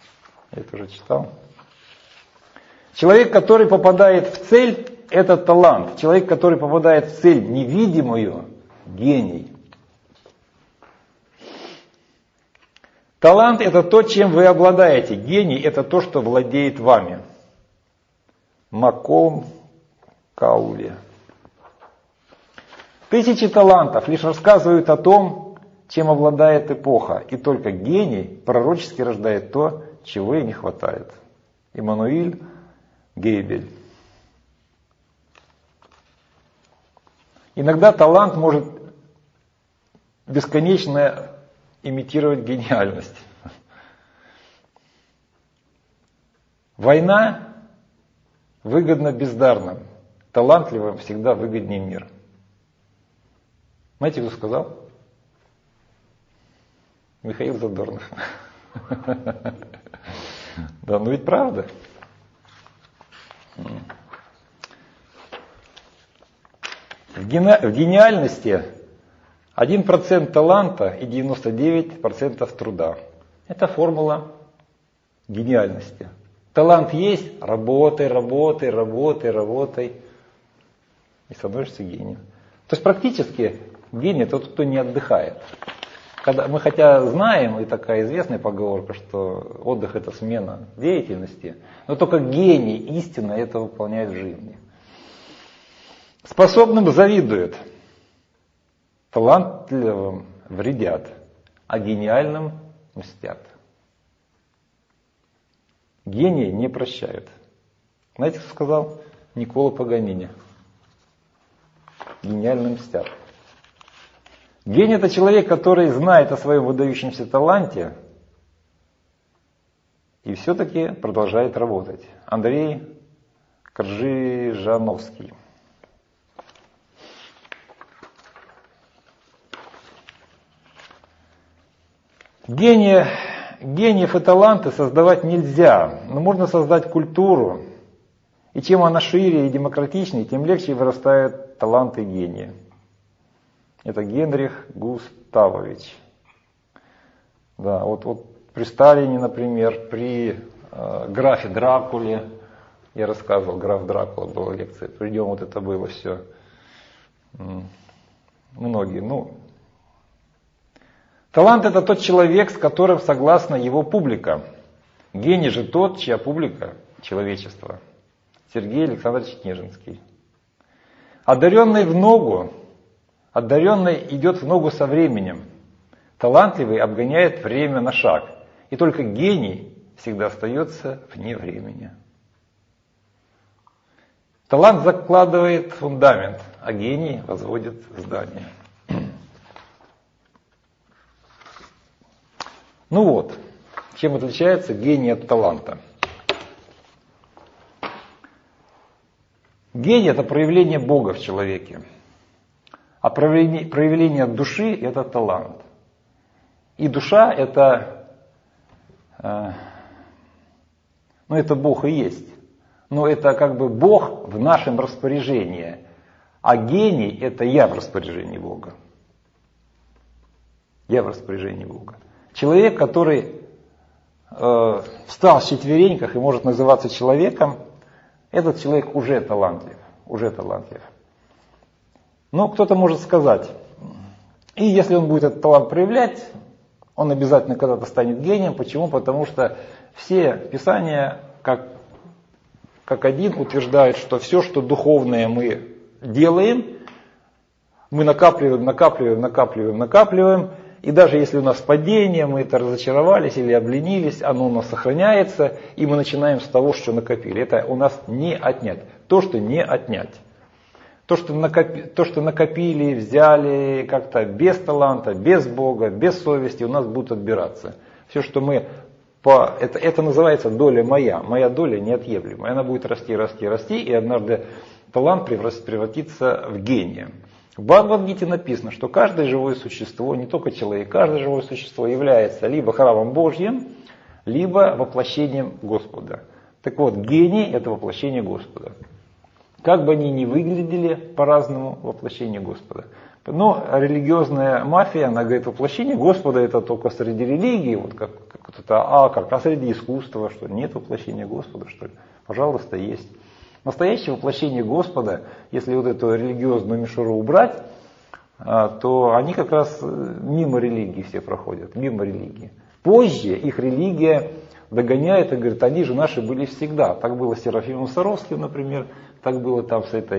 Speaker 1: Человек, который попадает в цель, это талант. Человек, который попадает в цель невидимую, гений. Талант – это то, чем вы обладаете. Гений – это то, что владеет вами. Маколм Каули. Тысячи талантов лишь рассказывают о том, чем обладает эпоха. И только гений пророчески рождает то, чего ей не хватает. Иммануиль Гейбель. Иногда талант может бесконечно имитировать гениальность. Война выгодна бездарным, талантливым всегда выгоднее мир. Знаете, кто сказал? Михаил Задорнов. Да, ведь правда. В гениальности 1% таланта и 99% труда. Это формула гениальности. Талант есть, работай. И становишься гением. То есть практически гений тот, кто не отдыхает. Мы хотя знаем, и такая известная поговорка, что отдых это смена деятельности, но только гений истинно это выполняет в жизни. Способным завидуют, талантливым вредят, а гениальным мстят. Гении не прощают. Знаете, кто сказал? Никколо Паганини. Гениальным мстят. Гений – это человек, который знает о своем выдающемся таланте и все-таки продолжает работать. Андрей Кржижановский. Гениев и таланты создавать нельзя, но можно создать культуру. И чем она шире и демократичнее, тем легче вырастают таланты гения. Это Генрих Густавович. Да, вот при Сталине, например, при графе Дракуле, я рассказывал, граф Дракула, была лекция, придем, вот это было все. Многие, талант – это тот человек, с которым согласна его публика. Гений же тот, чья публика – человечество. Сергей Александрович Нежинский. Одаренный в ногу, одаренный идет в ногу со временем. Талантливый обгоняет время на шаг. И только гений всегда остается вне времени. Талант закладывает фундамент, а гений возводит здание. Чем отличается гений от таланта? Гений – это проявление Бога в человеке, а проявление души – это талант. И душа – это Бог и есть, но это как бы Бог в нашем распоряжении, а гений – это я в распоряжении Бога. Я в распоряжении Бога. Человек, который встал в четвереньках и может называться человеком, этот человек уже талантлив. Но кто-то может сказать, и если он будет этот талант проявлять, он обязательно когда-то станет гением. Почему? Потому что все писания, как один, утверждают, что все, что духовное мы делаем, мы накапливаем, и даже если у нас падение, мы это разочаровались или обленились, оно у нас сохраняется, и мы начинаем с того, что накопили. Это у нас не отнять. То, что не отнять. То, что накопили, взяли как-то без таланта, без Бога, без совести, у нас будут отбираться. Все, что мы... Это называется доля моя. Моя доля неотъемлемая. Она будет расти, и однажды талант превратится в гения. В Бхагавад-гите написано, что каждое живое существо, не только человек, каждое живое существо является либо храмом Божьим, либо воплощением Господа. Так вот, гений – это воплощение Господа. Как бы они ни выглядели по-разному, воплощение Господа. Но религиозная мафия, она говорит, воплощение Господа это только среди религии, а среди искусства, что нет воплощения Господа, что ли? Пожалуйста, есть. Настоящее воплощение Господа, если вот эту религиозную мишуру убрать, то они как раз мимо религии все проходят, мимо религии. Позже их религия догоняет и говорит, они же наши были всегда. Так было с Серафимом Саровским, например, так было там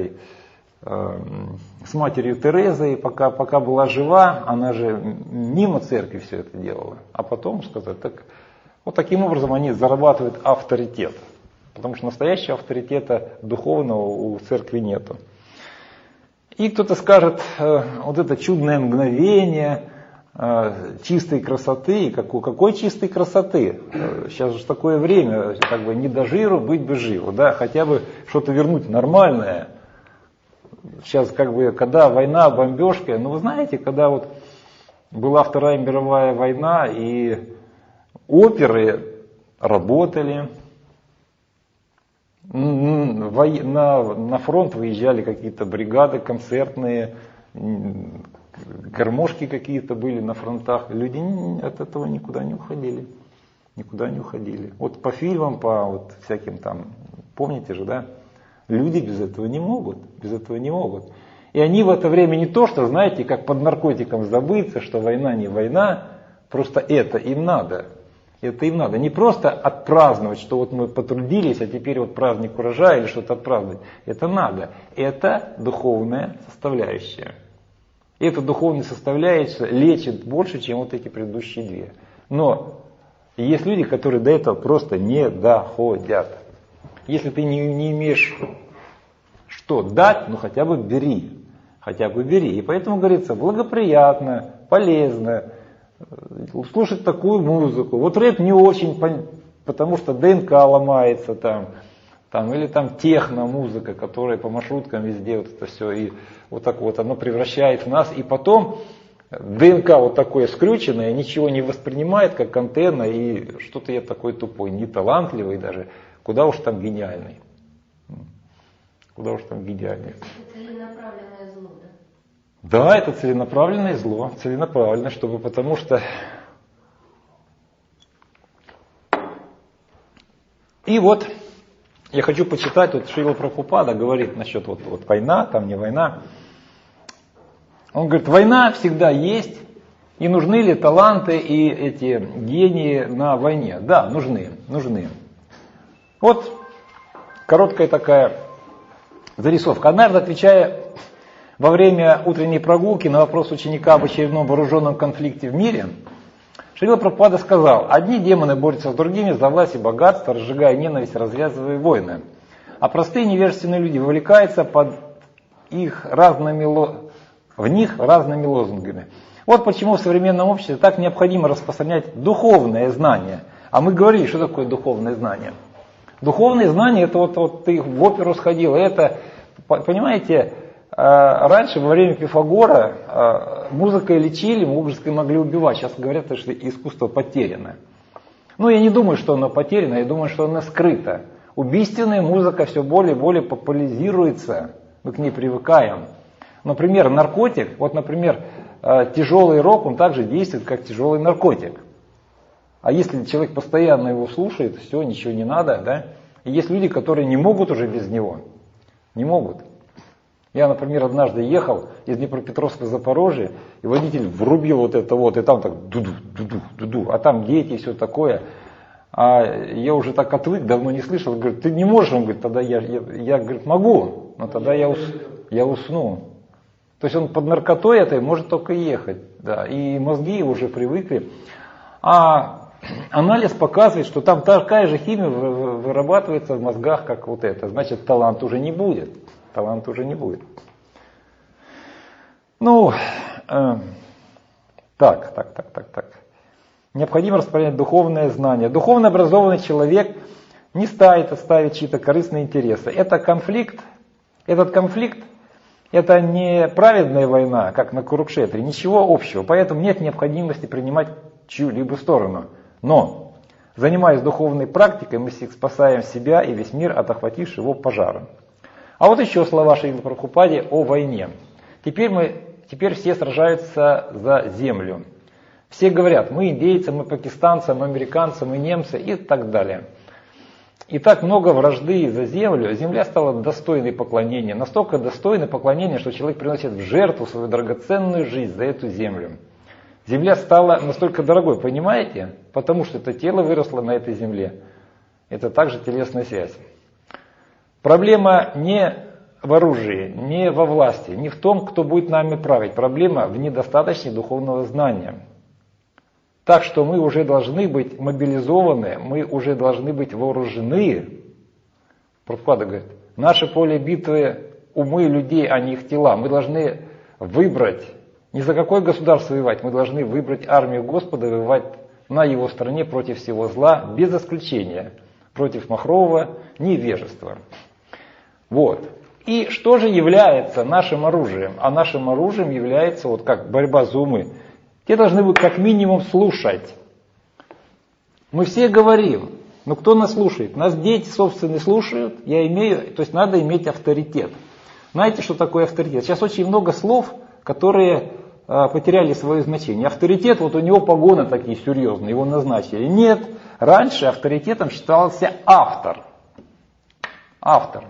Speaker 1: с матерью Терезой, пока была жива, она же мимо церкви все это делала. А потом сказать, вот таким образом они зарабатывают авторитет. Потому что настоящего авторитета духовного у церкви нету. И кто-то скажет, вот это чудное мгновение чистой красоты. Какой чистой красоты? Сейчас же такое время, не до жиру, быть бы живу. Да? Хотя бы что-то вернуть нормальное. Сейчас когда война, бомбежки. Вы знаете, когда вот была Вторая мировая война и оперы работали, на фронт выезжали какие-то бригады концертные, гармошки какие-то были на фронтах. Люди от этого никуда не уходили. Вот по фильмам, по всяким там, помните же, да? Люди без этого не могут. И они в это время не то, что, знаете, как под наркотиком забыться, что война не война, просто это им надо. Не просто отпраздновать, что вот мы потрудились, а теперь вот праздник урожая или что-то отпраздновать. Это надо. Это духовная составляющая. И эта духовная составляющая лечит больше, чем вот эти предыдущие две. Но есть люди, которые до этого просто не доходят. Если ты не имеешь что дать, хотя бы бери. хотя бы бери. И поэтому говорится, благоприятно, полезно слушать такую музыку. Вот рэп не очень, потому что ДНК ломается там или там техно-музыка, которая по маршруткам везде вот это все, и вот так вот оно превращает в нас, и потом ДНК вот такое скрюченное, ничего не воспринимает как антенна, и что-то я такой тупой, неталантливый даже, куда уж там гениальный. Куда уж там гениальный.
Speaker 2: Это целенаправленное зло, да?
Speaker 1: Да, это целенаправленное зло, целенаправленно, потому что... И вот я хочу почитать, вот Шрила Прабхупада говорит насчет вот война, там не война. Он говорит, война всегда есть, и нужны ли таланты и эти гении на войне? Да, нужны. Вот короткая такая зарисовка. Однажды, отвечая во время утренней прогулки на вопрос ученика об очередном вооруженном конфликте в мире, Шрила Прабхупада сказал, одни демоны борются с другими за власть и богатство, разжигая ненависть, развязывая войны. А простые невежественные люди вовлекаются в них разными лозунгами. Вот почему в современном обществе так необходимо распространять духовное знание. А мы говорили, что такое духовное знание? Духовное знание, это вот ты в оперу сходил, это, понимаете, раньше во время Пифагора музыкой лечили, музыкой могли убивать. Сейчас говорят, что искусство потеряно. Ну, я не думаю, что оно потеряно, я думаю, что оно скрыто. Убийственная музыка все более и более популяризируется, мы к ней привыкаем. Например, наркотик, тяжелый рок, он также действует, как тяжелый наркотик. А если человек постоянно его слушает, все, ничего не надо, да? И есть люди, которые не могут уже без него. Не могут. Я, например, однажды ехал из Днепропетровска в Запорожье, и водитель врубил вот это вот, и там так дуду, а там дети и все такое. А я уже так отвык, давно не слышал. Он говорит, ты не можешь, он говорит, тогда я говорит, могу, но тогда я усну. То есть он под наркотой этой может только ехать, да, и мозги уже привыкли. А анализ показывает, что там такая же химия вырабатывается в мозгах, как вот это. Значит, талант уже не будет. Ну, так. Необходимо распространять духовное знание. Духовно образованный человек не станет отставить чьи-то корыстные интересы. Этот конфликт, это не праведная война, как на Курукшетре, ничего общего. Поэтому нет необходимости принимать чью-либо сторону. Но, занимаясь духовной практикой, мы спасаем себя и весь мир от охватившего его пожара. А вот еще слова Шрилы Прабхупады о войне. Теперь все сражаются за землю. Все говорят, мы индейцы, мы пакистанцы, мы американцы, мы немцы и так далее. И так много вражды за землю. Земля стала достойной поклонения. Настолько достойной поклонения, что человек приносит в жертву свою драгоценную жизнь за эту землю. Земля стала настолько дорогой, понимаете? Потому что это тело выросло на этой земле. Это также телесная связь. Проблема не в оружии, не во власти, не в том, кто будет нами править. Проблема в недостаточности духовного знания. Так что мы уже должны быть мобилизованы, мы уже должны быть вооружены. Прабхупада говорит, наше поле битвы умы людей, а не их тела. Мы должны выбрать, не за какое государство воевать, мы должны выбрать армию Господа, воевать на его стороне против всего зла, без исключения, против махрового невежества. Вот. И что же является нашим оружием? А нашим оружием является, вот как борьба за умы. Те должны быть как минимум слушать. Мы все говорим, но кто нас слушает? Нас дети, собственно, слушают, то есть надо иметь авторитет. Знаете, что такое авторитет? Сейчас очень много слов, которые потеряли свое значение. Авторитет, вот у него погоны такие серьезные, его назначили. Нет, раньше авторитетом считался автор. Автор.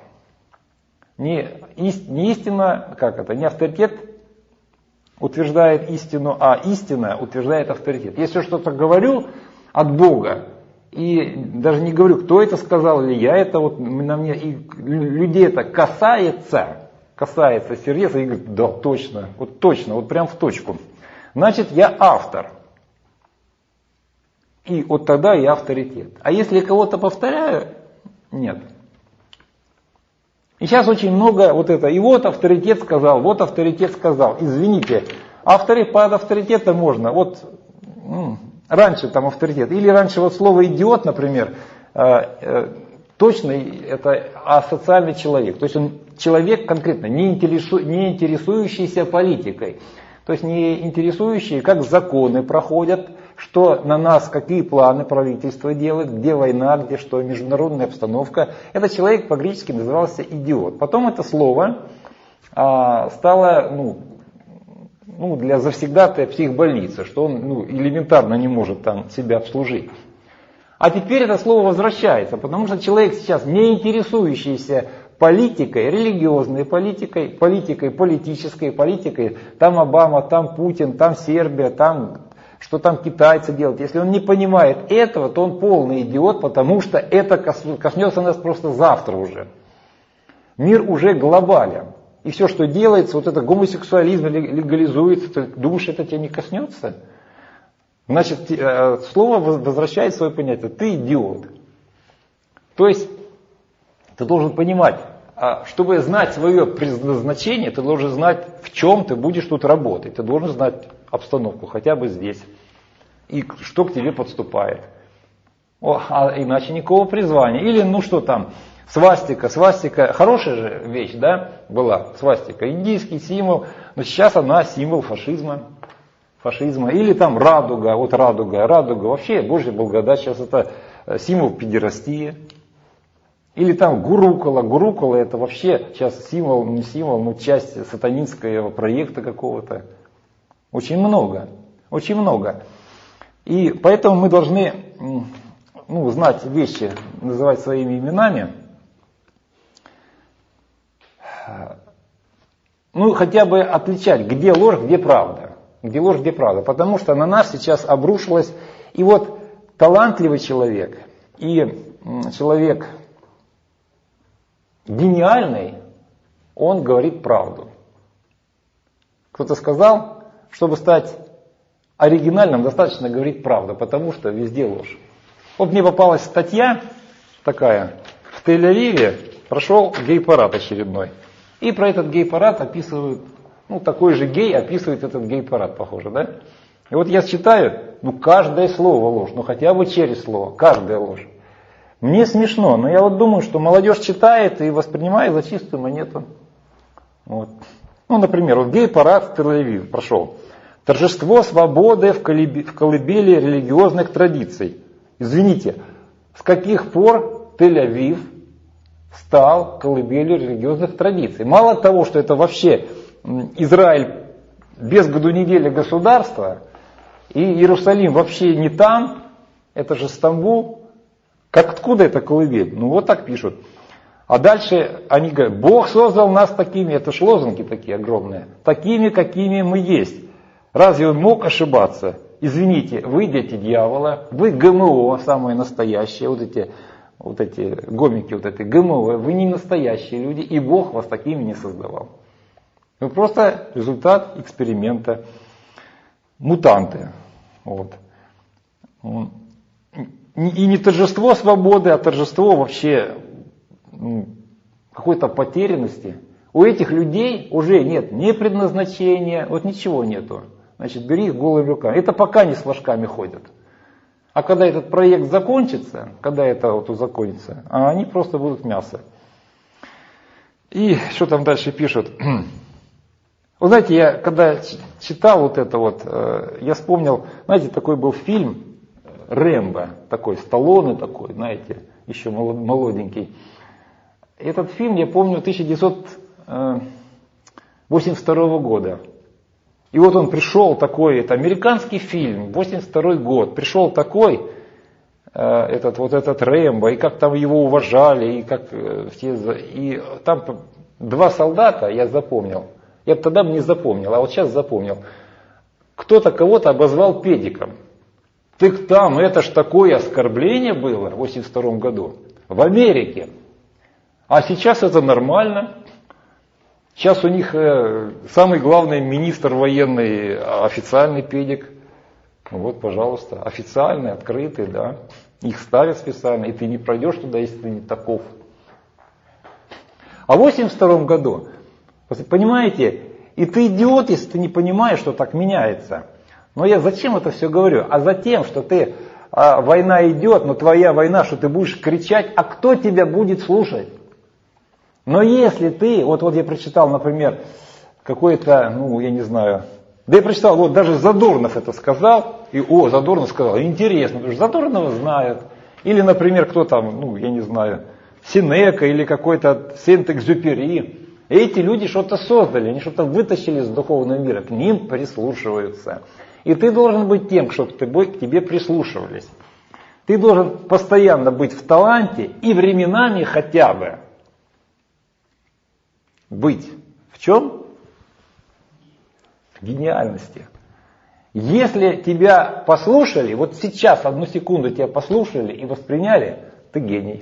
Speaker 1: Не истина, не авторитет утверждает истину, а истина утверждает авторитет. Если я что-то говорю от Бога, и даже не говорю, кто это сказал, или я это, вот на мне, и людей это касается сердца, и говорит, да, точно, вот прям в точку. Значит, я автор. И вот тогда я авторитет. А если я кого-то повторяю, нет. И сейчас очень много вот это, и вот авторитет сказал, вот авторитет сказал. Извините, под авторитетом можно, вот раньше там авторитет, или раньше вот слово идиот, например, точно это асоциальный человек. То есть он человек конкретно, не интересующийся политикой. То есть не интересующий, как законы проходят, что на нас, какие планы правительство делает, где война, где что, международная обстановка. Этот человек по-гречески назывался идиот. Потом это слово стало для завсегдатая психбольницы, что он элементарно не может там себя обслужить. А теперь это слово возвращается, потому что человек сейчас не интересующийся политикой, религиозной политикой, политической политикой, там Обама, там Путин, там Сербия, там что там китайцы делают. Если он не понимает этого, то он полный идиот, потому что это коснется нас просто завтра уже. Мир уже глобален. И все, что делается, вот это гомосексуализм легализуется, ты думаешь, это тебя не коснется? Значит, слово возвращает свое понятие. Ты идиот. То есть, ты должен понимать, чтобы знать свое предназначение, ты должен знать, в чем ты будешь тут работать. Ты должен знать обстановку, хотя бы здесь. И что к тебе подступает. А иначе никакого призвания. Или, что там, свастика, хорошая же вещь, да, была, свастика, индийский символ, но сейчас она символ фашизма. Или там радуга, радуга, вообще Божья благодать, сейчас это символ педерастии. Или там гурукола это вообще сейчас символ, не символ, но часть сатанинского проекта какого-то. Очень много. И поэтому мы должны знать вещи, называть своими именами. Хотя бы отличать, где ложь, где правда. Потому что на нас сейчас обрушилось. И вот талантливый человек и человек гениальный, он говорит правду. Кто-то сказал, чтобы стать оригинальным, достаточно говорить правду, потому что везде ложь. Вот мне попалась статья такая, в Тель-Авиве прошел гей-парад очередной. И про этот гей-парад описывают, такой же гей описывает этот гей-парад, похоже, да? И вот я читаю, каждое слово ложь, хотя бы через слово, каждая ложь. Мне смешно, но я вот думаю, что молодежь читает и воспринимает за чистую монету. Вот. Например, вот гей-парад в Тель-Авиве прошел. Торжество свободы в колыбели религиозных традиций. Извините, с каких пор Тель-Авив стал колыбелью религиозных традиций? Мало того, что это вообще Израиль без году недели государства, и Иерусалим вообще не там, это же Стамбул. Откуда это колыбель? Вот так пишут. А дальше они говорят, Бог создал нас такими, это ж лозунги такие огромные, такими, какими мы есть. Разве он мог ошибаться? Извините, вы дети дьявола, вы ГМО, самые настоящие, вот эти гомики, ГМО, вы не настоящие люди, и Бог вас такими не создавал. Вы просто результат эксперимента, мутанты. Вот. И не торжество свободы, а торжество вообще какой-то потерянности. У этих людей уже нет ни предназначения, ничего нету. Значит, бери их голыми руками. Это пока не с флажками ходят. А когда этот проект закончится, узаконится, они просто будут мясо. И что там дальше пишут? Вы знаете, я когда читал я вспомнил, знаете, такой был фильм Рэмбо, такой, Сталлоне такой, знаете, еще молоденький. Этот фильм, я помню, 1982 года. И вот он пришел такой, это американский фильм, 82 год, пришел такой, этот Рэмбо, и как там его уважали, и как и там два солдата, я запомнил, я тогда бы не запомнил, а вот сейчас запомнил, кто-то кого-то обозвал педиком. Так там, это ж такое оскорбление было в 82 году, в Америке. А сейчас это нормально. Сейчас у них самый главный министр военный, официальный педик. Вот, пожалуйста, официальный, открытый, да. Их ставят специально, и ты не пройдешь туда, если ты не таков. А в 1982 году, понимаете, и ты идиот, если ты не понимаешь, что так меняется. Но я зачем это все говорю? А затем, что война идет, но твоя война, что ты будешь кричать, а кто тебя будет слушать? Но если ты, вот я прочитал, например, какой-то, я не знаю, да я прочитал, вот даже Задорнов это сказал, и Задорнов сказал, интересно, потому что Задорнова знают. Или, например, кто там, я не знаю, Сенека или какой-то Сент-Экзюпери. Эти люди что-то создали, они что-то вытащили из духовного мира, к ним прислушиваются. И ты должен быть тем, чтобы к тебе прислушивались. Ты должен постоянно быть в таланте и временами хотя бы быть в чем? В гениальности. Если тебя послушали, вот сейчас, одну секунду тебя послушали и восприняли, ты гений.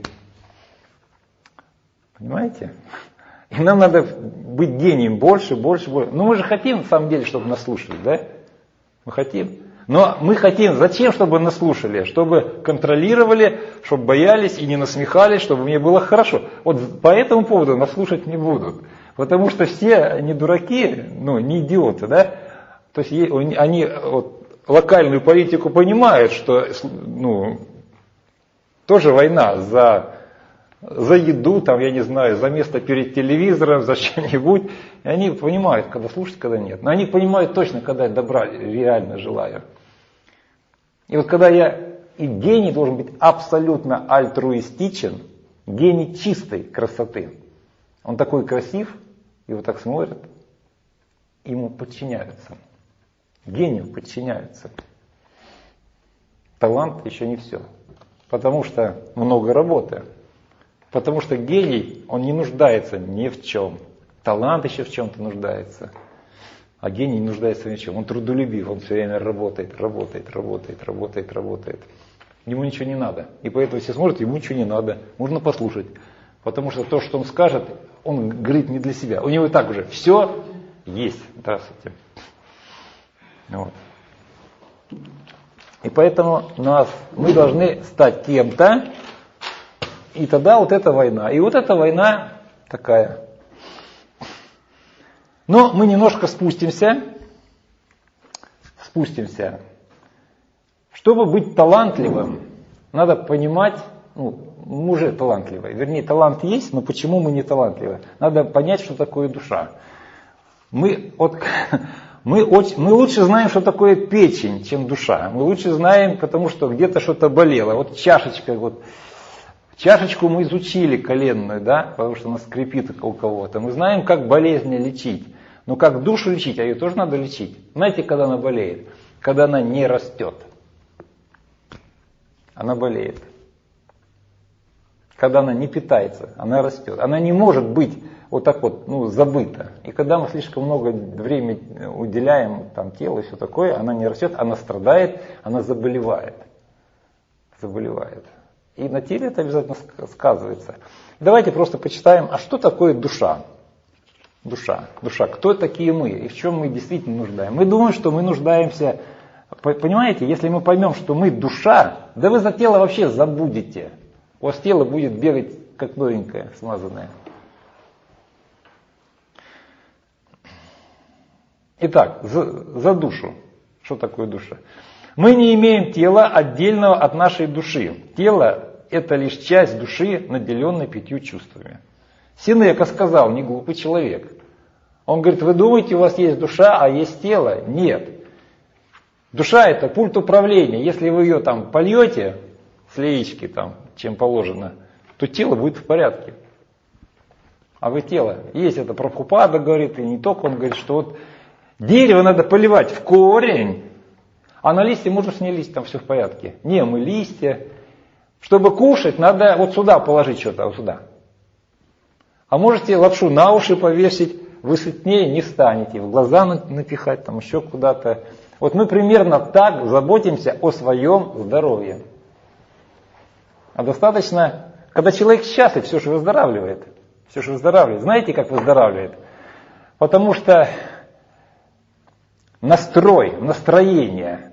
Speaker 1: Понимаете? И нам надо быть гением больше. Но мы же хотим, на самом деле, чтобы нас слушали, да? Мы хотим. Но мы хотим, зачем, чтобы нас слушали? Чтобы контролировали, чтобы боялись и не насмехались, чтобы мне было хорошо. Вот по этому поводу нас слушать не будут. Потому что все не дураки, не идиоты, да? То есть они локальную политику понимают, что тоже война за еду, там, я не знаю, за место перед телевизором, за что-нибудь. И они понимают, когда слушать, когда нет. Но они понимают точно, когда я добра реально желаю. И вот когда и гений должен быть абсолютно альтруистичен, гений чистой красоты. Он такой красив, и вот так смотрят, ему подчиняются. Гению подчиняются. Талант еще не все. Потому что много работы. Потому что гений, он не нуждается ни в чем. Талант еще в чем-то нуждается. А гений не нуждается ни в чем. Он трудолюбив, он все время работает. Ему ничего не надо. И поэтому все смотрят, ему ничего не надо. Можно послушать. Потому что то, что он скажет, он говорит не для себя. У него и так уже все есть. Здравствуйте. Вот. И поэтому мы должны стать кем-то, и тогда вот эта война. И вот эта война такая. Но мы немножко спустимся. Чтобы быть талантливым, надо понимать, мы уже талантливые. Вернее, талант есть, но почему мы не талантливы? Надо понять, что такое душа. Мы лучше знаем, что такое печень, чем душа. Мы лучше знаем, потому что где-то что-то болело. Вот чашечку мы изучили коленную, да, потому что она скрипит у кого-то. Мы знаем, как болезни лечить. Но как душу лечить, а ее тоже надо лечить. Знаете, когда она болеет? Когда она не растет. Она болеет. Когда она не питается, она растет. Она не может быть вот так забыта. И когда мы слишком много времени уделяем телу и все такое, она не растет, она страдает, она заболевает. И на теле это обязательно сказывается. Давайте просто почитаем, а что такое душа? Душа. Кто такие мы? И в чем мы действительно нуждаемся? Мы думаем, что мы нуждаемся... Понимаете, если мы поймем, что мы душа, да вы за тело вообще забудете. У вас тело будет бегать как новенькое, смазанное. Итак, за душу. Что такое душа? Мы не имеем тела отдельного от нашей души. Тело – это лишь часть души, наделенной 5 чувствами. Сенека сказал, не глупый человек. Он говорит, вы думаете, у вас есть душа, а есть тело? Нет. Душа – это пульт управления. Если вы ее польете с яички, чем положено, то тело будет в порядке. А вы тело. Есть это Прабхупада говорит, и не только он говорит, что дерево надо поливать в корень, а на листья можешь не листья, там все в порядке. Не, мы листья. Чтобы кушать, надо вот сюда положить что-то, вот сюда. А можете лапшу на уши повесить, вы сытнее не станете, в глаза напихать, еще куда-то. Вот мы примерно так заботимся о своем здоровье. А достаточно, когда человек счастлив, все же выздоравливает. Знаете, как выздоравливает? Потому что настроение.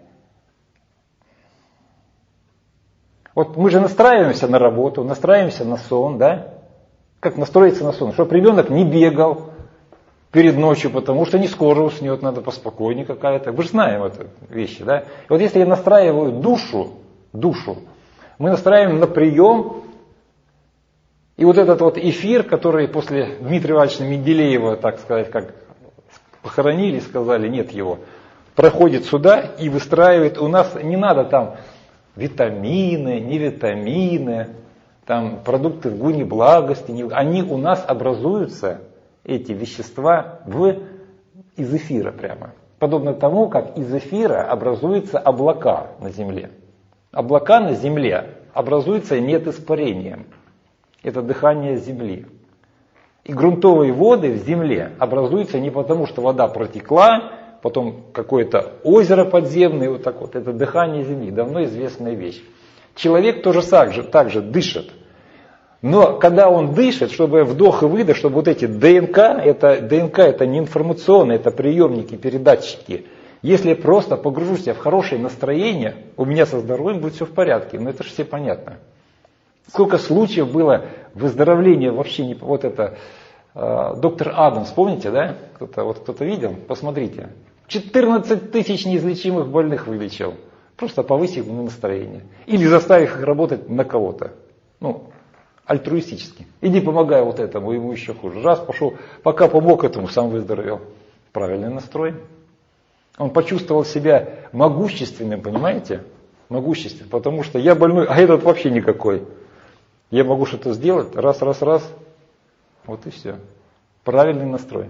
Speaker 1: Вот мы же настраиваемся на работу, настраиваемся на сон, да? Как настроиться на сон? Чтобы ребенок не бегал перед ночью, потому что не скоро уснет, надо поспокойнее какая-то. Вы же знаем это вещи, да? И вот если я настраиваю душу, мы настраиваем на прием, и вот этот вот эфир, который после Дмитрия Ивановича Менделеева, так сказать, как похоронили, сказали, нет его, проходит сюда и выстраивает. У нас не надо там витамины, не витамины, там продукты в гуне благости, они у нас образуются, эти вещества, из эфира прямо. Подобно тому, как из эфира образуются облака на Земле. Облака на Земле образуются не от испарения. Это дыхание Земли. И грунтовые воды в Земле образуются не потому, что вода протекла, потом какое-то озеро подземное, вот так вот. Это дыхание Земли, давно известная вещь. Человек тоже так же дышит. Но когда он дышит, чтобы вдох и выдох, чтобы вот эти ДНК это не информационные, это приемники, передатчики. Если я просто погружу себя в хорошее настроение, у меня со здоровьем будет все в порядке. Но это же все понятно. Сколько случаев было выздоровления вообще не... Вот это доктор Адамс, помните, да? Кто-то видел? Посмотрите. 14 тысяч неизлечимых больных вылечил. Просто повысив им настроение. Или заставив их работать на кого-то. Альтруистически. Иди помогай вот этому, ему еще хуже. Раз пошел, пока помог этому, сам выздоровел. Правильный настрой. Он почувствовал себя могущественным, понимаете? Могущественным, потому что я больной, а этот вообще никакой. Я могу что-то сделать, раз. Вот и все. Правильный настрой.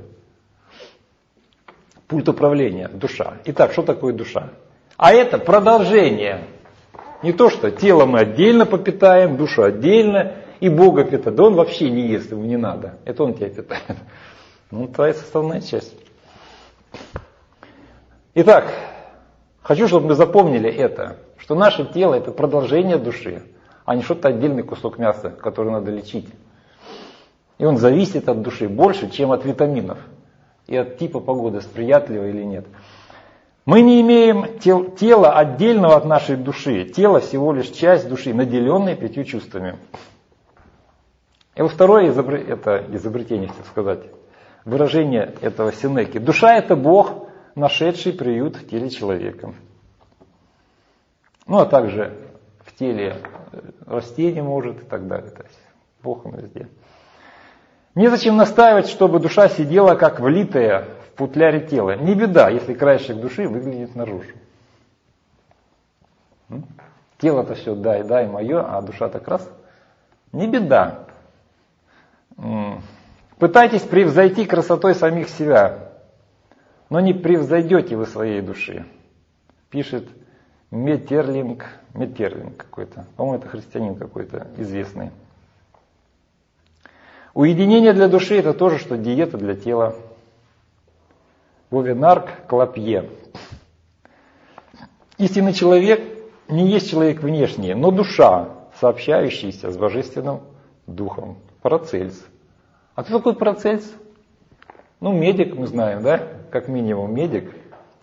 Speaker 1: Пульт управления, душа. Итак, что такое душа? А это продолжение. Не то, что тело мы отдельно попитаем, душу отдельно, и Бога питает. Да он вообще не ест, ему не надо. Это он тебя питает. Твоя составная часть. Итак, хочу, чтобы мы запомнили это, что наше тело это продолжение души, а не что-то отдельный кусок мяса, который надо лечить. И он зависит от души больше, чем от витаминов и от типа погоды, сприятливо или нет. Мы не имеем тела отдельного от нашей души. Тело всего лишь часть души, наделенная 5 чувствами. И вот второе изобретение, так сказать, выражение этого Сенеки. Душа это Бог, нашедший приют в теле человека. А также в теле растений может и так далее. То есть Бог он везде. Незачем настаивать, чтобы душа сидела как влитая в футляре тела. Не беда, если краешек души выглядит наружу. Тело-то все дай мое, а душа так раз. Не беда. Пытайтесь превзойти красотой самих себя, но не превзойдете вы своей души. Пишет Метерлинг какой-то. По-моему, это христианин какой-то известный. Уединение для души это тоже, что диета для тела. Вовенарк Клопье. Истинный человек не есть человек внешний, но душа, сообщающаяся с Божественным Духом. Парацельс. А кто такой Парацельс? Медик мы знаем, да? Как минимум медик.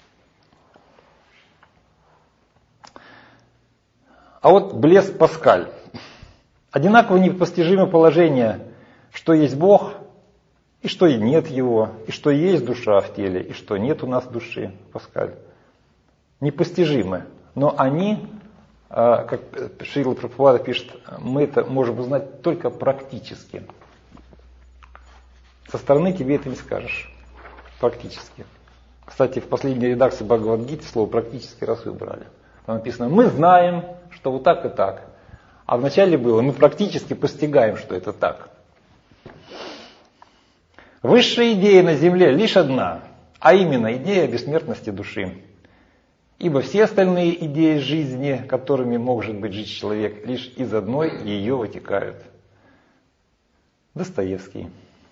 Speaker 1: А вот Блес Паскаль. Одинаково непостижимое положение, что есть Бог, и что и нет Его, и что есть душа в теле, и что нет у нас души, Паскаль. Непостижимы. Но они, как Шрила Прабхупада пишет, мы это можем узнать только практически. Со стороны тебе это не скажешь. Практически. Кстати, в последней редакции Бхагавад-гиты слово «практически» раз выбрали. Там написано, мы знаем, что вот так и так. А вначале было, мы практически постигаем, что это так. Высшая идея на Земле лишь одна, а именно идея бессмертности души. Ибо все остальные идеи жизни, которыми может быть жить человек, лишь из одной ее вытекают. Достоевский.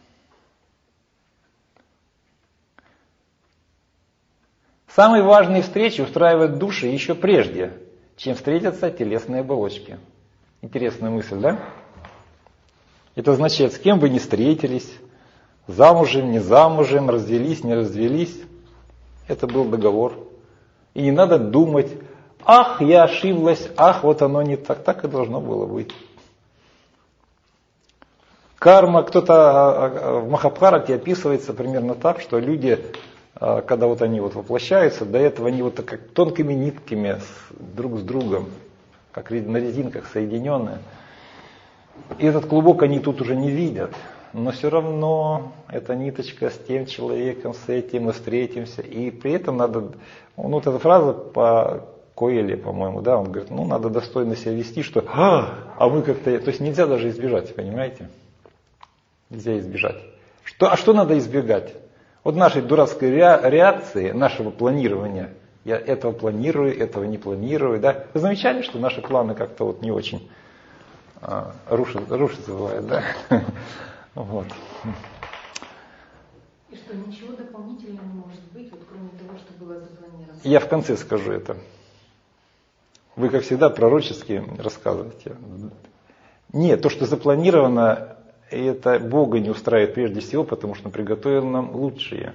Speaker 1: Самые важные встречи устраивают души еще прежде, чем встретятся телесные оболочки. Интересная мысль, да? Это означает, с кем вы не встретились, замужем, не замужем, развелись, не развелись. Это был договор. И не надо думать, ах, я ошиблась, ах, вот оно не так. Так и должно было быть. Карма, кто-то в Махабхарате описывается примерно так, что люди, когда вот они вот воплощаются, до этого они вот как тонкими нитками друг с другом, как на резинках соединенные. И этот клубок они тут уже не видят, но все равно эта ниточка с тем человеком, с этим мы встретимся. И при этом надо, вот эта фраза по Коэле, по-моему, да, он говорит, надо достойно себя вести, что а мы как-то, то есть нельзя даже избежать, понимаете? Нельзя избежать. Что надо избегать? Вот нашей дурацкой реакции, нашего планирования. Я этого планирую, этого не планирую. Да? Вы замечали, что наши планы как-то вот не очень рушатся бывает, да? Вот.
Speaker 2: И что ничего дополнительного не может быть, вот кроме того, что было запланировано?
Speaker 1: Я в конце скажу это. Вы, как всегда, пророчески рассказываете. Нет, то, что запланировано, это Бога не устраивает прежде всего, потому что Он приготовил нам лучшее.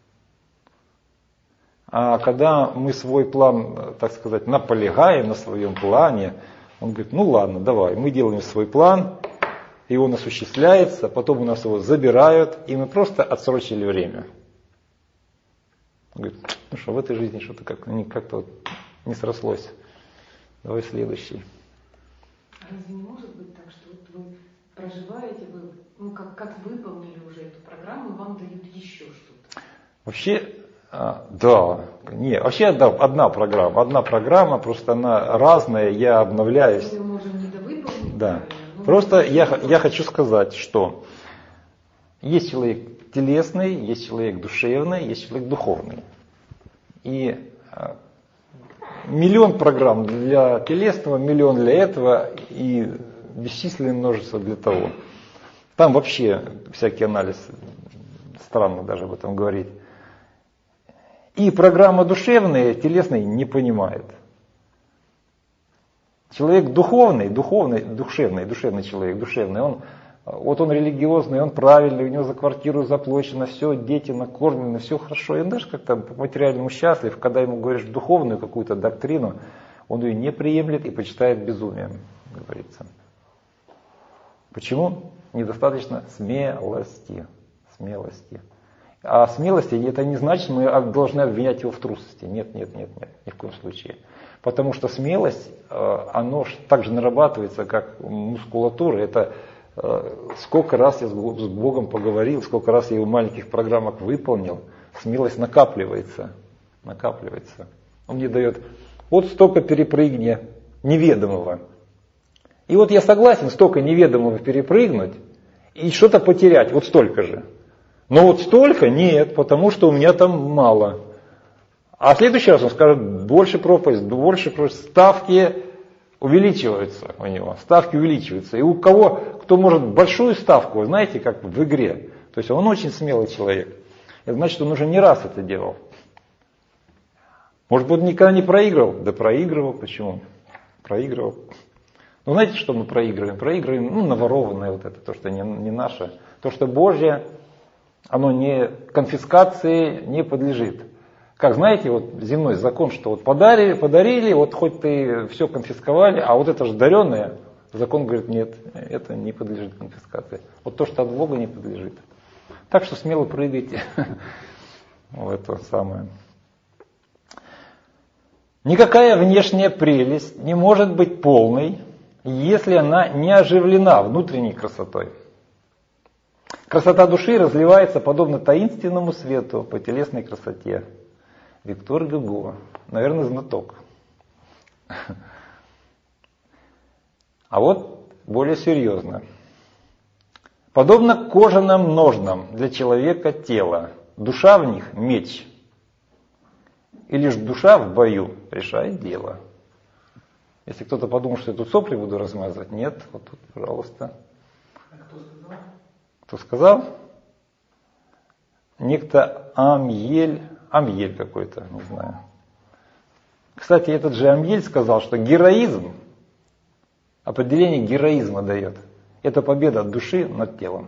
Speaker 1: А когда мы свой план, так сказать, наполегаем на своем плане, Он говорит, ладно, давай, мы делаем свой план, и он осуществляется, потом у нас его забирают, и мы просто отсрочили время. Он говорит, что в этой жизни что-то как-то вот не срослось. Давай следующий.
Speaker 2: А разве не может быть так, что вот вы проживаете, вы как выполнили уже эту программу, и вам дают еще что-то?
Speaker 1: Вообще, да. Не, вообще одна программа, просто она разная, я обновляюсь.
Speaker 2: Мы можем недовыполнить.
Speaker 1: Да. Просто я хочу сказать, что есть человек телесный, есть человек душевный, есть человек духовный. И миллион программ для телесного, миллион для этого и бесчисленное множество для того. Там вообще всякий анализ, странно даже об этом говорить. И программа душевная, телесная не понимает. Человек духовный человек, душевный, он религиозный, он правильный, у него за квартиру заплачено, все, дети накормлены, все хорошо. И он даже как-то по материальному счастлив, когда ему говоришь духовную какую-то доктрину, он ее не приемлет и почитает безумием, говорится. Почему? Недостаточно смелости. А смелости это не значит, мы должны обвинять его в трусости. Нет, ни в коем случае. Потому что смелость, оно также нарабатывается, как мускулатура. Это сколько раз я с Богом поговорил, сколько раз я его в маленьких программах выполнил, смелость накапливается. Он мне дает вот столько перепрыгни неведомого. И вот я согласен столько неведомого перепрыгнуть и что-то потерять, вот столько же. Но вот столько нет, потому что у меня там мало. А в следующий раз он скажет, больше пропасть, ставки увеличиваются у него, И у кого, кто может большую ставку, знаете, как в игре, то есть он очень смелый человек. Это значит, он уже не раз это делал. Может быть, он никогда не проигрывал? Да проигрывал, почему? Проигрывал. Ну, знаете, что мы проигрываем? Проигрываем, наворованное вот это, то, что не наше. То, что Божье, оно не конфискации не подлежит. Как знаете, вот земной закон, что вот подарили, вот хоть ты все конфисковали, а вот это же даренное, закон говорит, нет, это не подлежит конфискации. Вот то, что от Бога не подлежит. Так что смело прыгайте в это самое. Никакая внешняя прелесть не может быть полной, если она не оживлена внутренней красотой. Красота души разливается подобно таинственному свету по телесной красоте. Виктор Гюго, наверное, знаток. А вот более серьезно. Подобно кожаным ножнам для человека тела, душа в них меч. И лишь душа в бою решает дело. Если кто-то подумал, что я тут сопли буду размазывать, нет, вот тут, пожалуйста.
Speaker 3: А кто сказал?
Speaker 1: Кто сказал? Некто Амьель какой-то, не знаю. Кстати, этот же Амьель сказал, что героизм, определение героизма дает, это победа души над телом.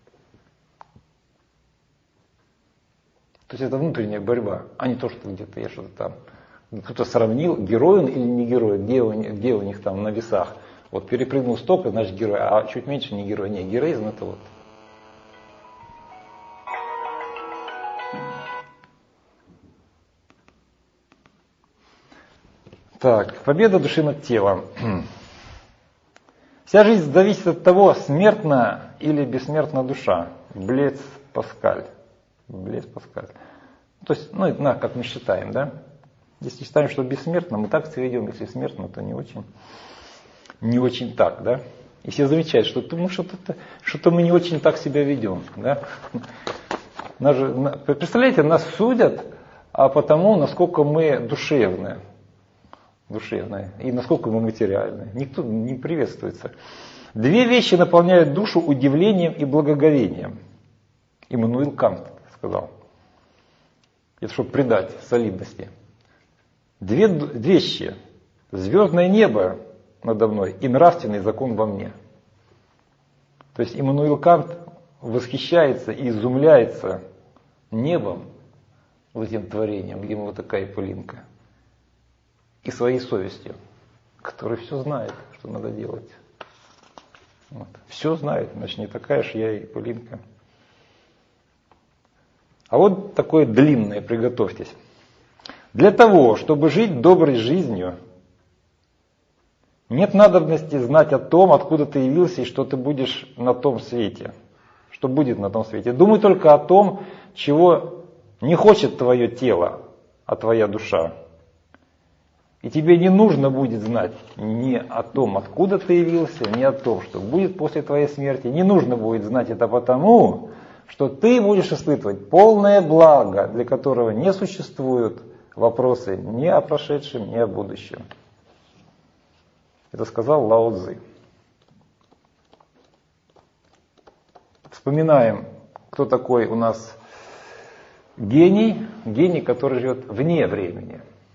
Speaker 1: То есть это внутренняя борьба, а не то, что где-то я что-то там. Кто-то сравнил, герой он или не герой, где у них там на весах. Вот перепрыгнул столько, значит герой, а чуть меньше не герой. Не, героизм это вот. Так, победа души над телом. Вся жизнь зависит от того, смертна или бессмертна душа. Блез Паскаль. Блез Паскаль. То есть, ну, это как мы считаем, да? Если считаем, что бессмертно, мы так себя ведем, если смертно, то не очень так, да? И все замечают, что что-то мы не очень так себя ведем, да? Представляете, нас судят потому, насколько мы душевные, и насколько мы материальны. Никто не приветствуется. Две вещи наполняют душу удивлением и благоговением. Иммануил Кант сказал. Это чтобы придать солидности. Две вещи. Звездное небо надо мной и нравственный закон во мне. То есть Иммануил Кант восхищается и изумляется небом, вот этим творением, где вот такая пылинка, и своей совестью, которая все знает, что надо делать. Вот. Все знает, значит, не такая ж я и пылинка. А вот такое длинное, приготовьтесь. Для того, чтобы жить доброй жизнью, нет надобности знать о том, откуда ты явился и что ты будешь на том свете. Что будет на том свете. Думай только о том, чего не хочет твое тело, а твоя душа. И тебе не нужно будет знать ни о том, откуда ты явился, ни о том, что будет после твоей смерти. Не нужно будет знать это потому, что ты будешь испытывать полное благо, для которого не существуют вопросы ни о прошедшем, ни о будущем. Это сказал Лао Цзы. Вспоминаем, кто такой у нас гений. Гений, который живет вне времени.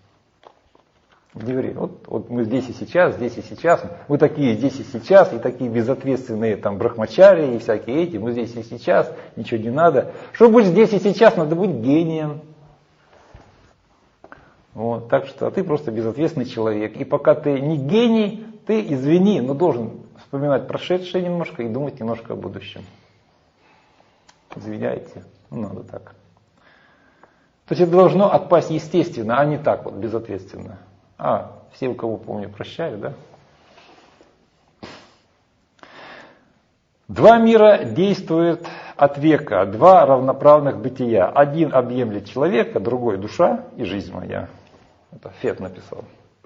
Speaker 1: Вот мы здесь и сейчас, мы такие здесь и сейчас, и такие безответственные там брахмачари и всякие эти, мы здесь и сейчас, ничего не надо. Чтобы быть здесь и сейчас, надо быть гением. Вот, так что, а ты просто безответственный человек. И пока ты не гений, ты, извини, но должен вспоминать прошедшее немножко и думать немножко о будущем. Извиняйте, надо так. То есть это должно отпасть естественно, а не так вот безответственно. Все, у кого помню, прощаю, да? Два мира действуют от века, два равноправных бытия. Один объемлет человека, другой душа и жизнь моя. Это Фет написал.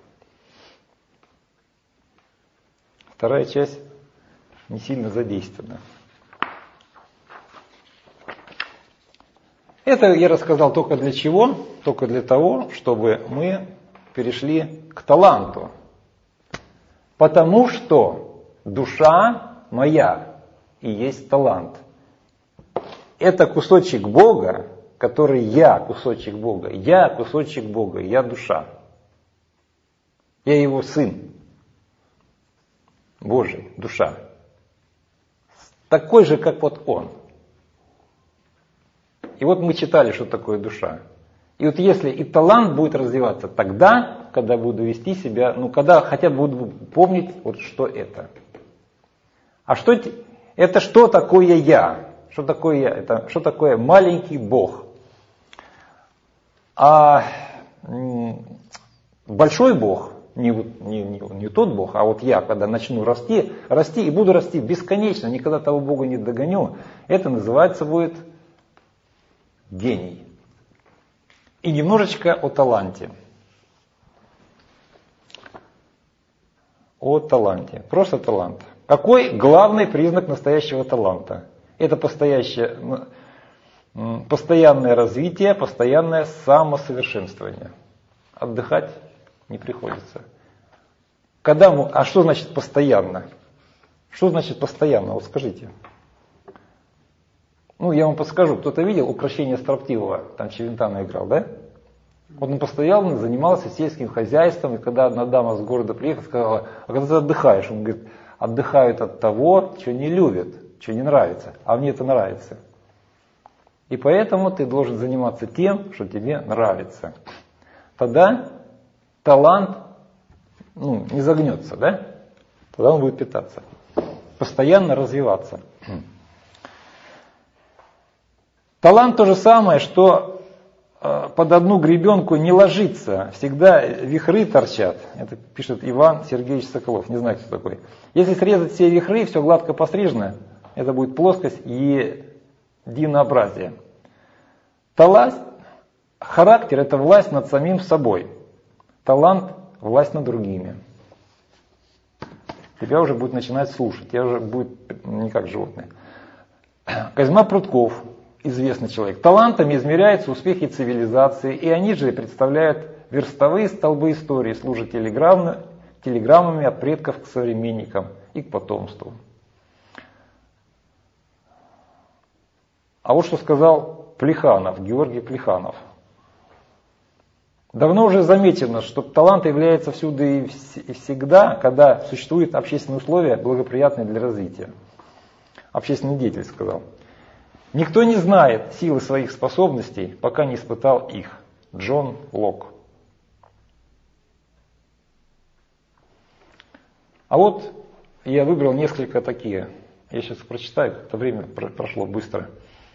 Speaker 1: Вторая часть не сильно задействована. Это я рассказал только для чего? Только для того, чтобы мы перешли к таланту. Потому что душа моя и есть талант. Это кусочек Бога, который я кусочек Бога. Я кусочек Бога, я душа. Я его сын. Божий, душа. Такой же, как вот он. И вот мы читали, что такое душа. И вот если и талант будет развиваться тогда, когда буду вести себя, когда хотя бы буду помнить, вот что это. А это что такое я? Что такое я? Это что такое маленький Бог? А большой Бог, не тот Бог, а вот я, когда начну расти и буду расти бесконечно, никогда того Бога не догоню, это называется будет гений. И немножечко о таланте. О таланте. Просто талант. Какой главный признак настоящего таланта? Это постоянное развитие, постоянное самосовершенствование. Отдыхать не приходится. А что значит постоянно? Что значит постоянно? Вот скажите. Я вам подскажу. Кто-то видел «Укрощение строптивого»? Там Челентано играл, да? Вот он постоянно занимался сельским хозяйством, и когда одна дама с города приехала, сказала: а когда ты отдыхаешь? Он говорит: отдыхают от того, что не любят, что не нравится. А мне это нравится. И поэтому ты должен заниматься тем, что тебе нравится. Тогда талант не загнется, да? Тогда он будет питаться. Постоянно развиваться. Талант то же самое, что под одну гребенку не ложится. Всегда вихры торчат. Это пишет Иван Сергеевич Соколов. Не знаю, кто такой. Если срезать все вихры, все гладко пострижено, это будет плоскость единообразия. Характер – это власть над самим собой. Талант – власть над другими. Тебя уже будет начинать слушать, тебя уже будет не как животное. Козьма Прутков, известный человек. Талантами измеряются успехи цивилизации, и они же представляют верстовые столбы истории, служат телеграммами от предков к современникам и к потомству. А вот что сказал Плеханов, Георгий Плеханов. Давно уже замечено, что талант является всюду и всегда, когда существуют общественные условия, благоприятные для развития. Общественный деятель сказал. Никто не знает силы своих способностей, пока не испытал их. Джон Лок. А вот я выбрал несколько такие. Я сейчас прочитаю, как-то время прошло быстро.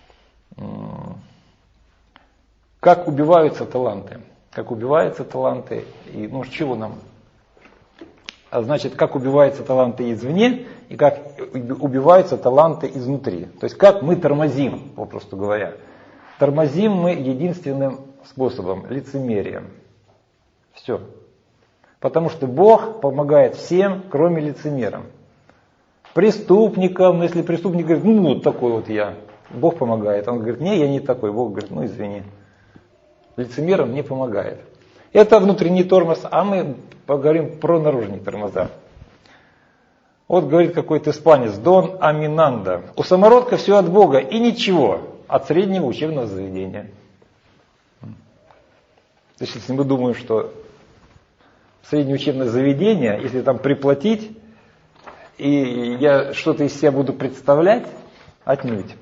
Speaker 1: Как убиваются таланты. Как убиваются таланты, и с чего нам? Значит, как убиваются таланты извне, и как убиваются таланты изнутри. То есть, как мы тормозим, попросту говоря. Тормозим мы единственным способом, лицемерием. Все. Потому что Бог помогает всем, кроме лицемерам. Преступникам, если преступник говорит, вот такой вот я, Бог помогает. Он говорит, не, я не такой. Бог говорит, извини. Лицемерам не помогает. Это внутренний тормоз, а мы поговорим про наружные тормоза. Вот говорит какой-то испанец, Дон Аминанда. У самородка все от Бога и ничего от среднего учебного заведения. То есть, если мы думаем, что среднее учебное заведение, если там приплатить, и я что-то из себя буду представлять, отнюдь.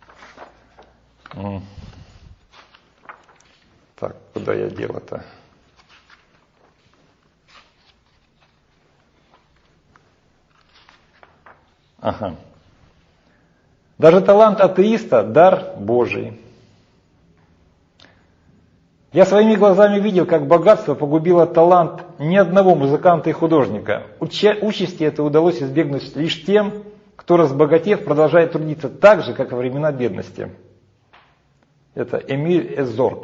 Speaker 1: Так, куда я дело-то? Ага. Даже талант атеиста – дар Божий. Я своими глазами видел, как богатство погубило талант ни одного музыканта и художника. Участи это удалось избегнуть лишь тем, кто, разбогатев, продолжает трудиться так же, как во времена бедности. Это Эмиль Эзорг.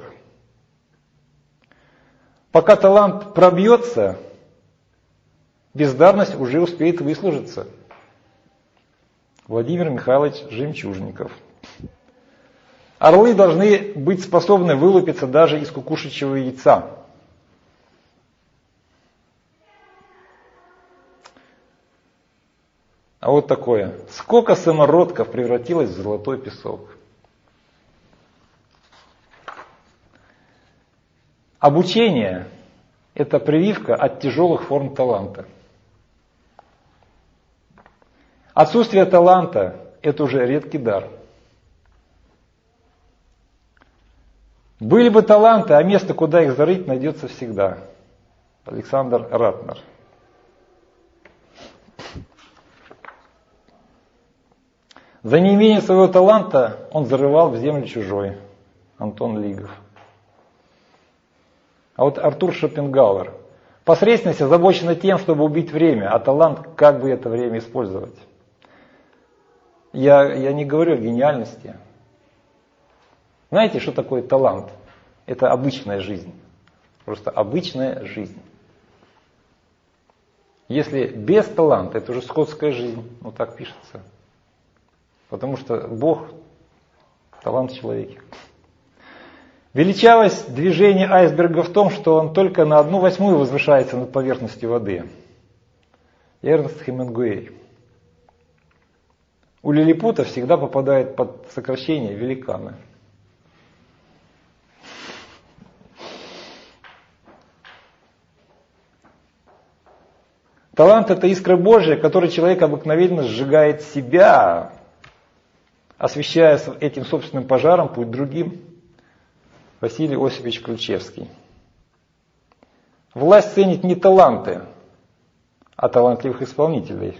Speaker 1: Пока талант пробьется, бездарность уже успеет выслужиться. Владимир Михайлович Жемчужников. Орлы должны быть способны вылупиться даже из кукушечьего яйца. А вот такое. Сколько самородков превратилось в золотой песок. Обучение – это прививка от тяжелых форм таланта. Отсутствие таланта – это уже редкий дар. Были бы таланты, а место, куда их зарыть, найдется всегда. Александр Ратнер. За неимением своего таланта он зарывал в землю чужой. Антон Лигов. А вот Артур Шопенгауэр. Посредственность озабочена тем, чтобы убить время, а талант, как бы это время использовать. Я не говорю о гениальности. Знаете, что такое талант? Это обычная жизнь. Просто обычная жизнь. Если без таланта, это уже скотская жизнь. Так пишется. Потому что Бог – талант в человеке. Величавость движения айсберга в том, что он только на 1/8 возвышается над поверхностью воды. Эрнст Хемингуэй. У лилипута всегда попадает под сокращение великаны. Талант – это искра Божья, которой человек обыкновенно сжигает себя, освещая этим собственным пожаром путь другим. Василий Осипович Ключевский. Власть ценит не таланты, а талантливых исполнителей.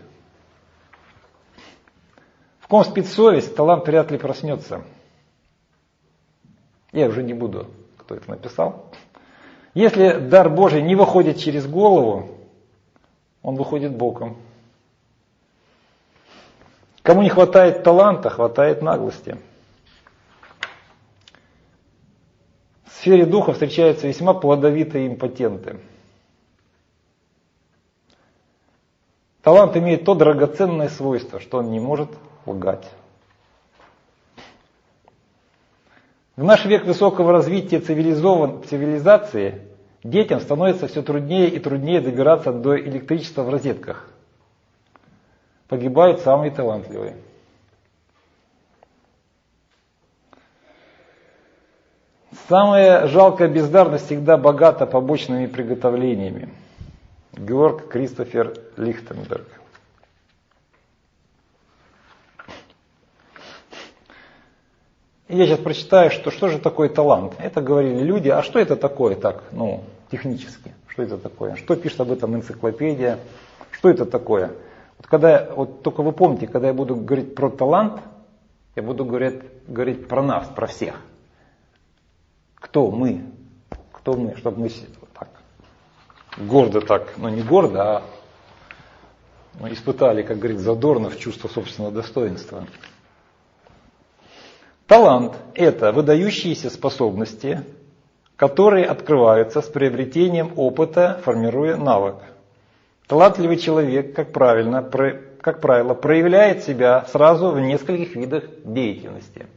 Speaker 1: В ком спит совесть, талант вряд ли проснется. Я уже не буду, кто это написал. Если дар Божий не выходит через голову, он выходит боком. Кому не хватает таланта, хватает наглости. В сфере духа встречаются весьма плодовитые импотенты. Талант имеет то драгоценное свойство, что он не может лгать. В наш век высокого развития цивилизации детям становится все труднее и труднее добираться до электричества в розетках. Погибают самые талантливые. Самая жалкая бездарность всегда богата побочными приготовлениями. Георг Кристофер Лихтенберг. Я сейчас прочитаю, что же такое талант. Это говорили люди, а что это такое так, технически? Что это такое? Что пишет об этом энциклопедия? Что это такое? Только вы помните, когда я буду говорить про талант, я буду говорить про нас, про всех. Кто мы? Чтобы мы так, гордо так, не гордо, а испытали, как говорит Задорнов, чувство собственного достоинства. Талант – это выдающиеся способности, которые открываются с приобретением опыта, формируя навык. Талантливый человек, как правило, проявляет себя сразу в нескольких видах деятельности.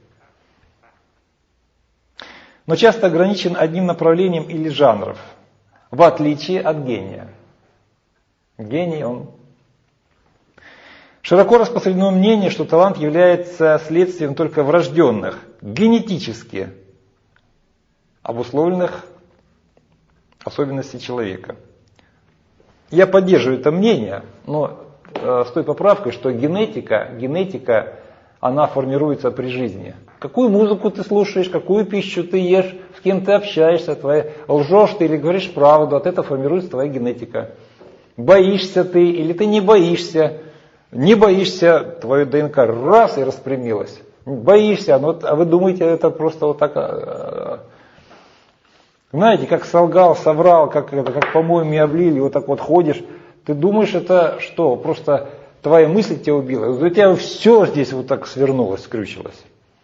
Speaker 1: Но часто ограничен одним направлением или жанром, в отличие от гения. Гений он. Широко распространено мнение, что талант является следствием только врожденных, генетически обусловленных особенностей человека. Я поддерживаю это мнение, но с той поправкой, что генетика, она формируется при жизни. Какую музыку ты слушаешь, какую пищу ты ешь, с кем ты общаешься, лжешь ты или говоришь правду, от этого формируется твоя генетика. Боишься ты или ты не боишься, твое ДНК раз и распрямилось. Боишься, а вы думаете, это просто вот так... Знаете, как соврал, как помоями облили, вот так вот ходишь. Ты думаешь, это что? Просто твоя мысль тебя убила. У тебя все здесь вот так свернулось, скрючилось.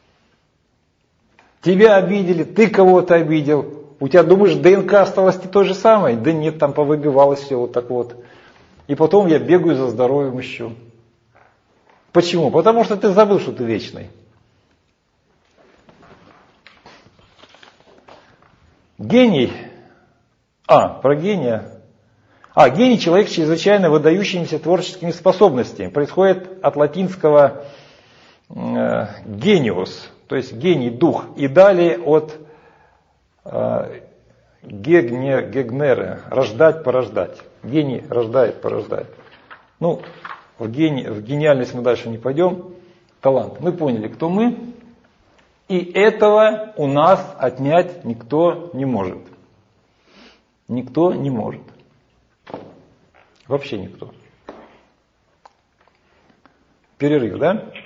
Speaker 1: Тебя обидели, ты кого-то обидел. У тебя, думаешь, ДНК осталась той же самой? Да нет, там повыбивалось все вот так вот. И потом я бегаю за здоровьем ищу. Почему? Потому что ты забыл, что ты вечный. Гений. Про гения. Гений – человек с чрезвычайно выдающимися творческими способностями. Происходит от латинского genius, то есть гений, дух. И далее от гегнере, рождать, порождать. Гений рождает, порождает. В гениальность мы дальше не пойдем. Талант. Мы поняли, кто мы. И этого у нас отнять никто не может. Никто не может. Вообще никто. Перерыв, да?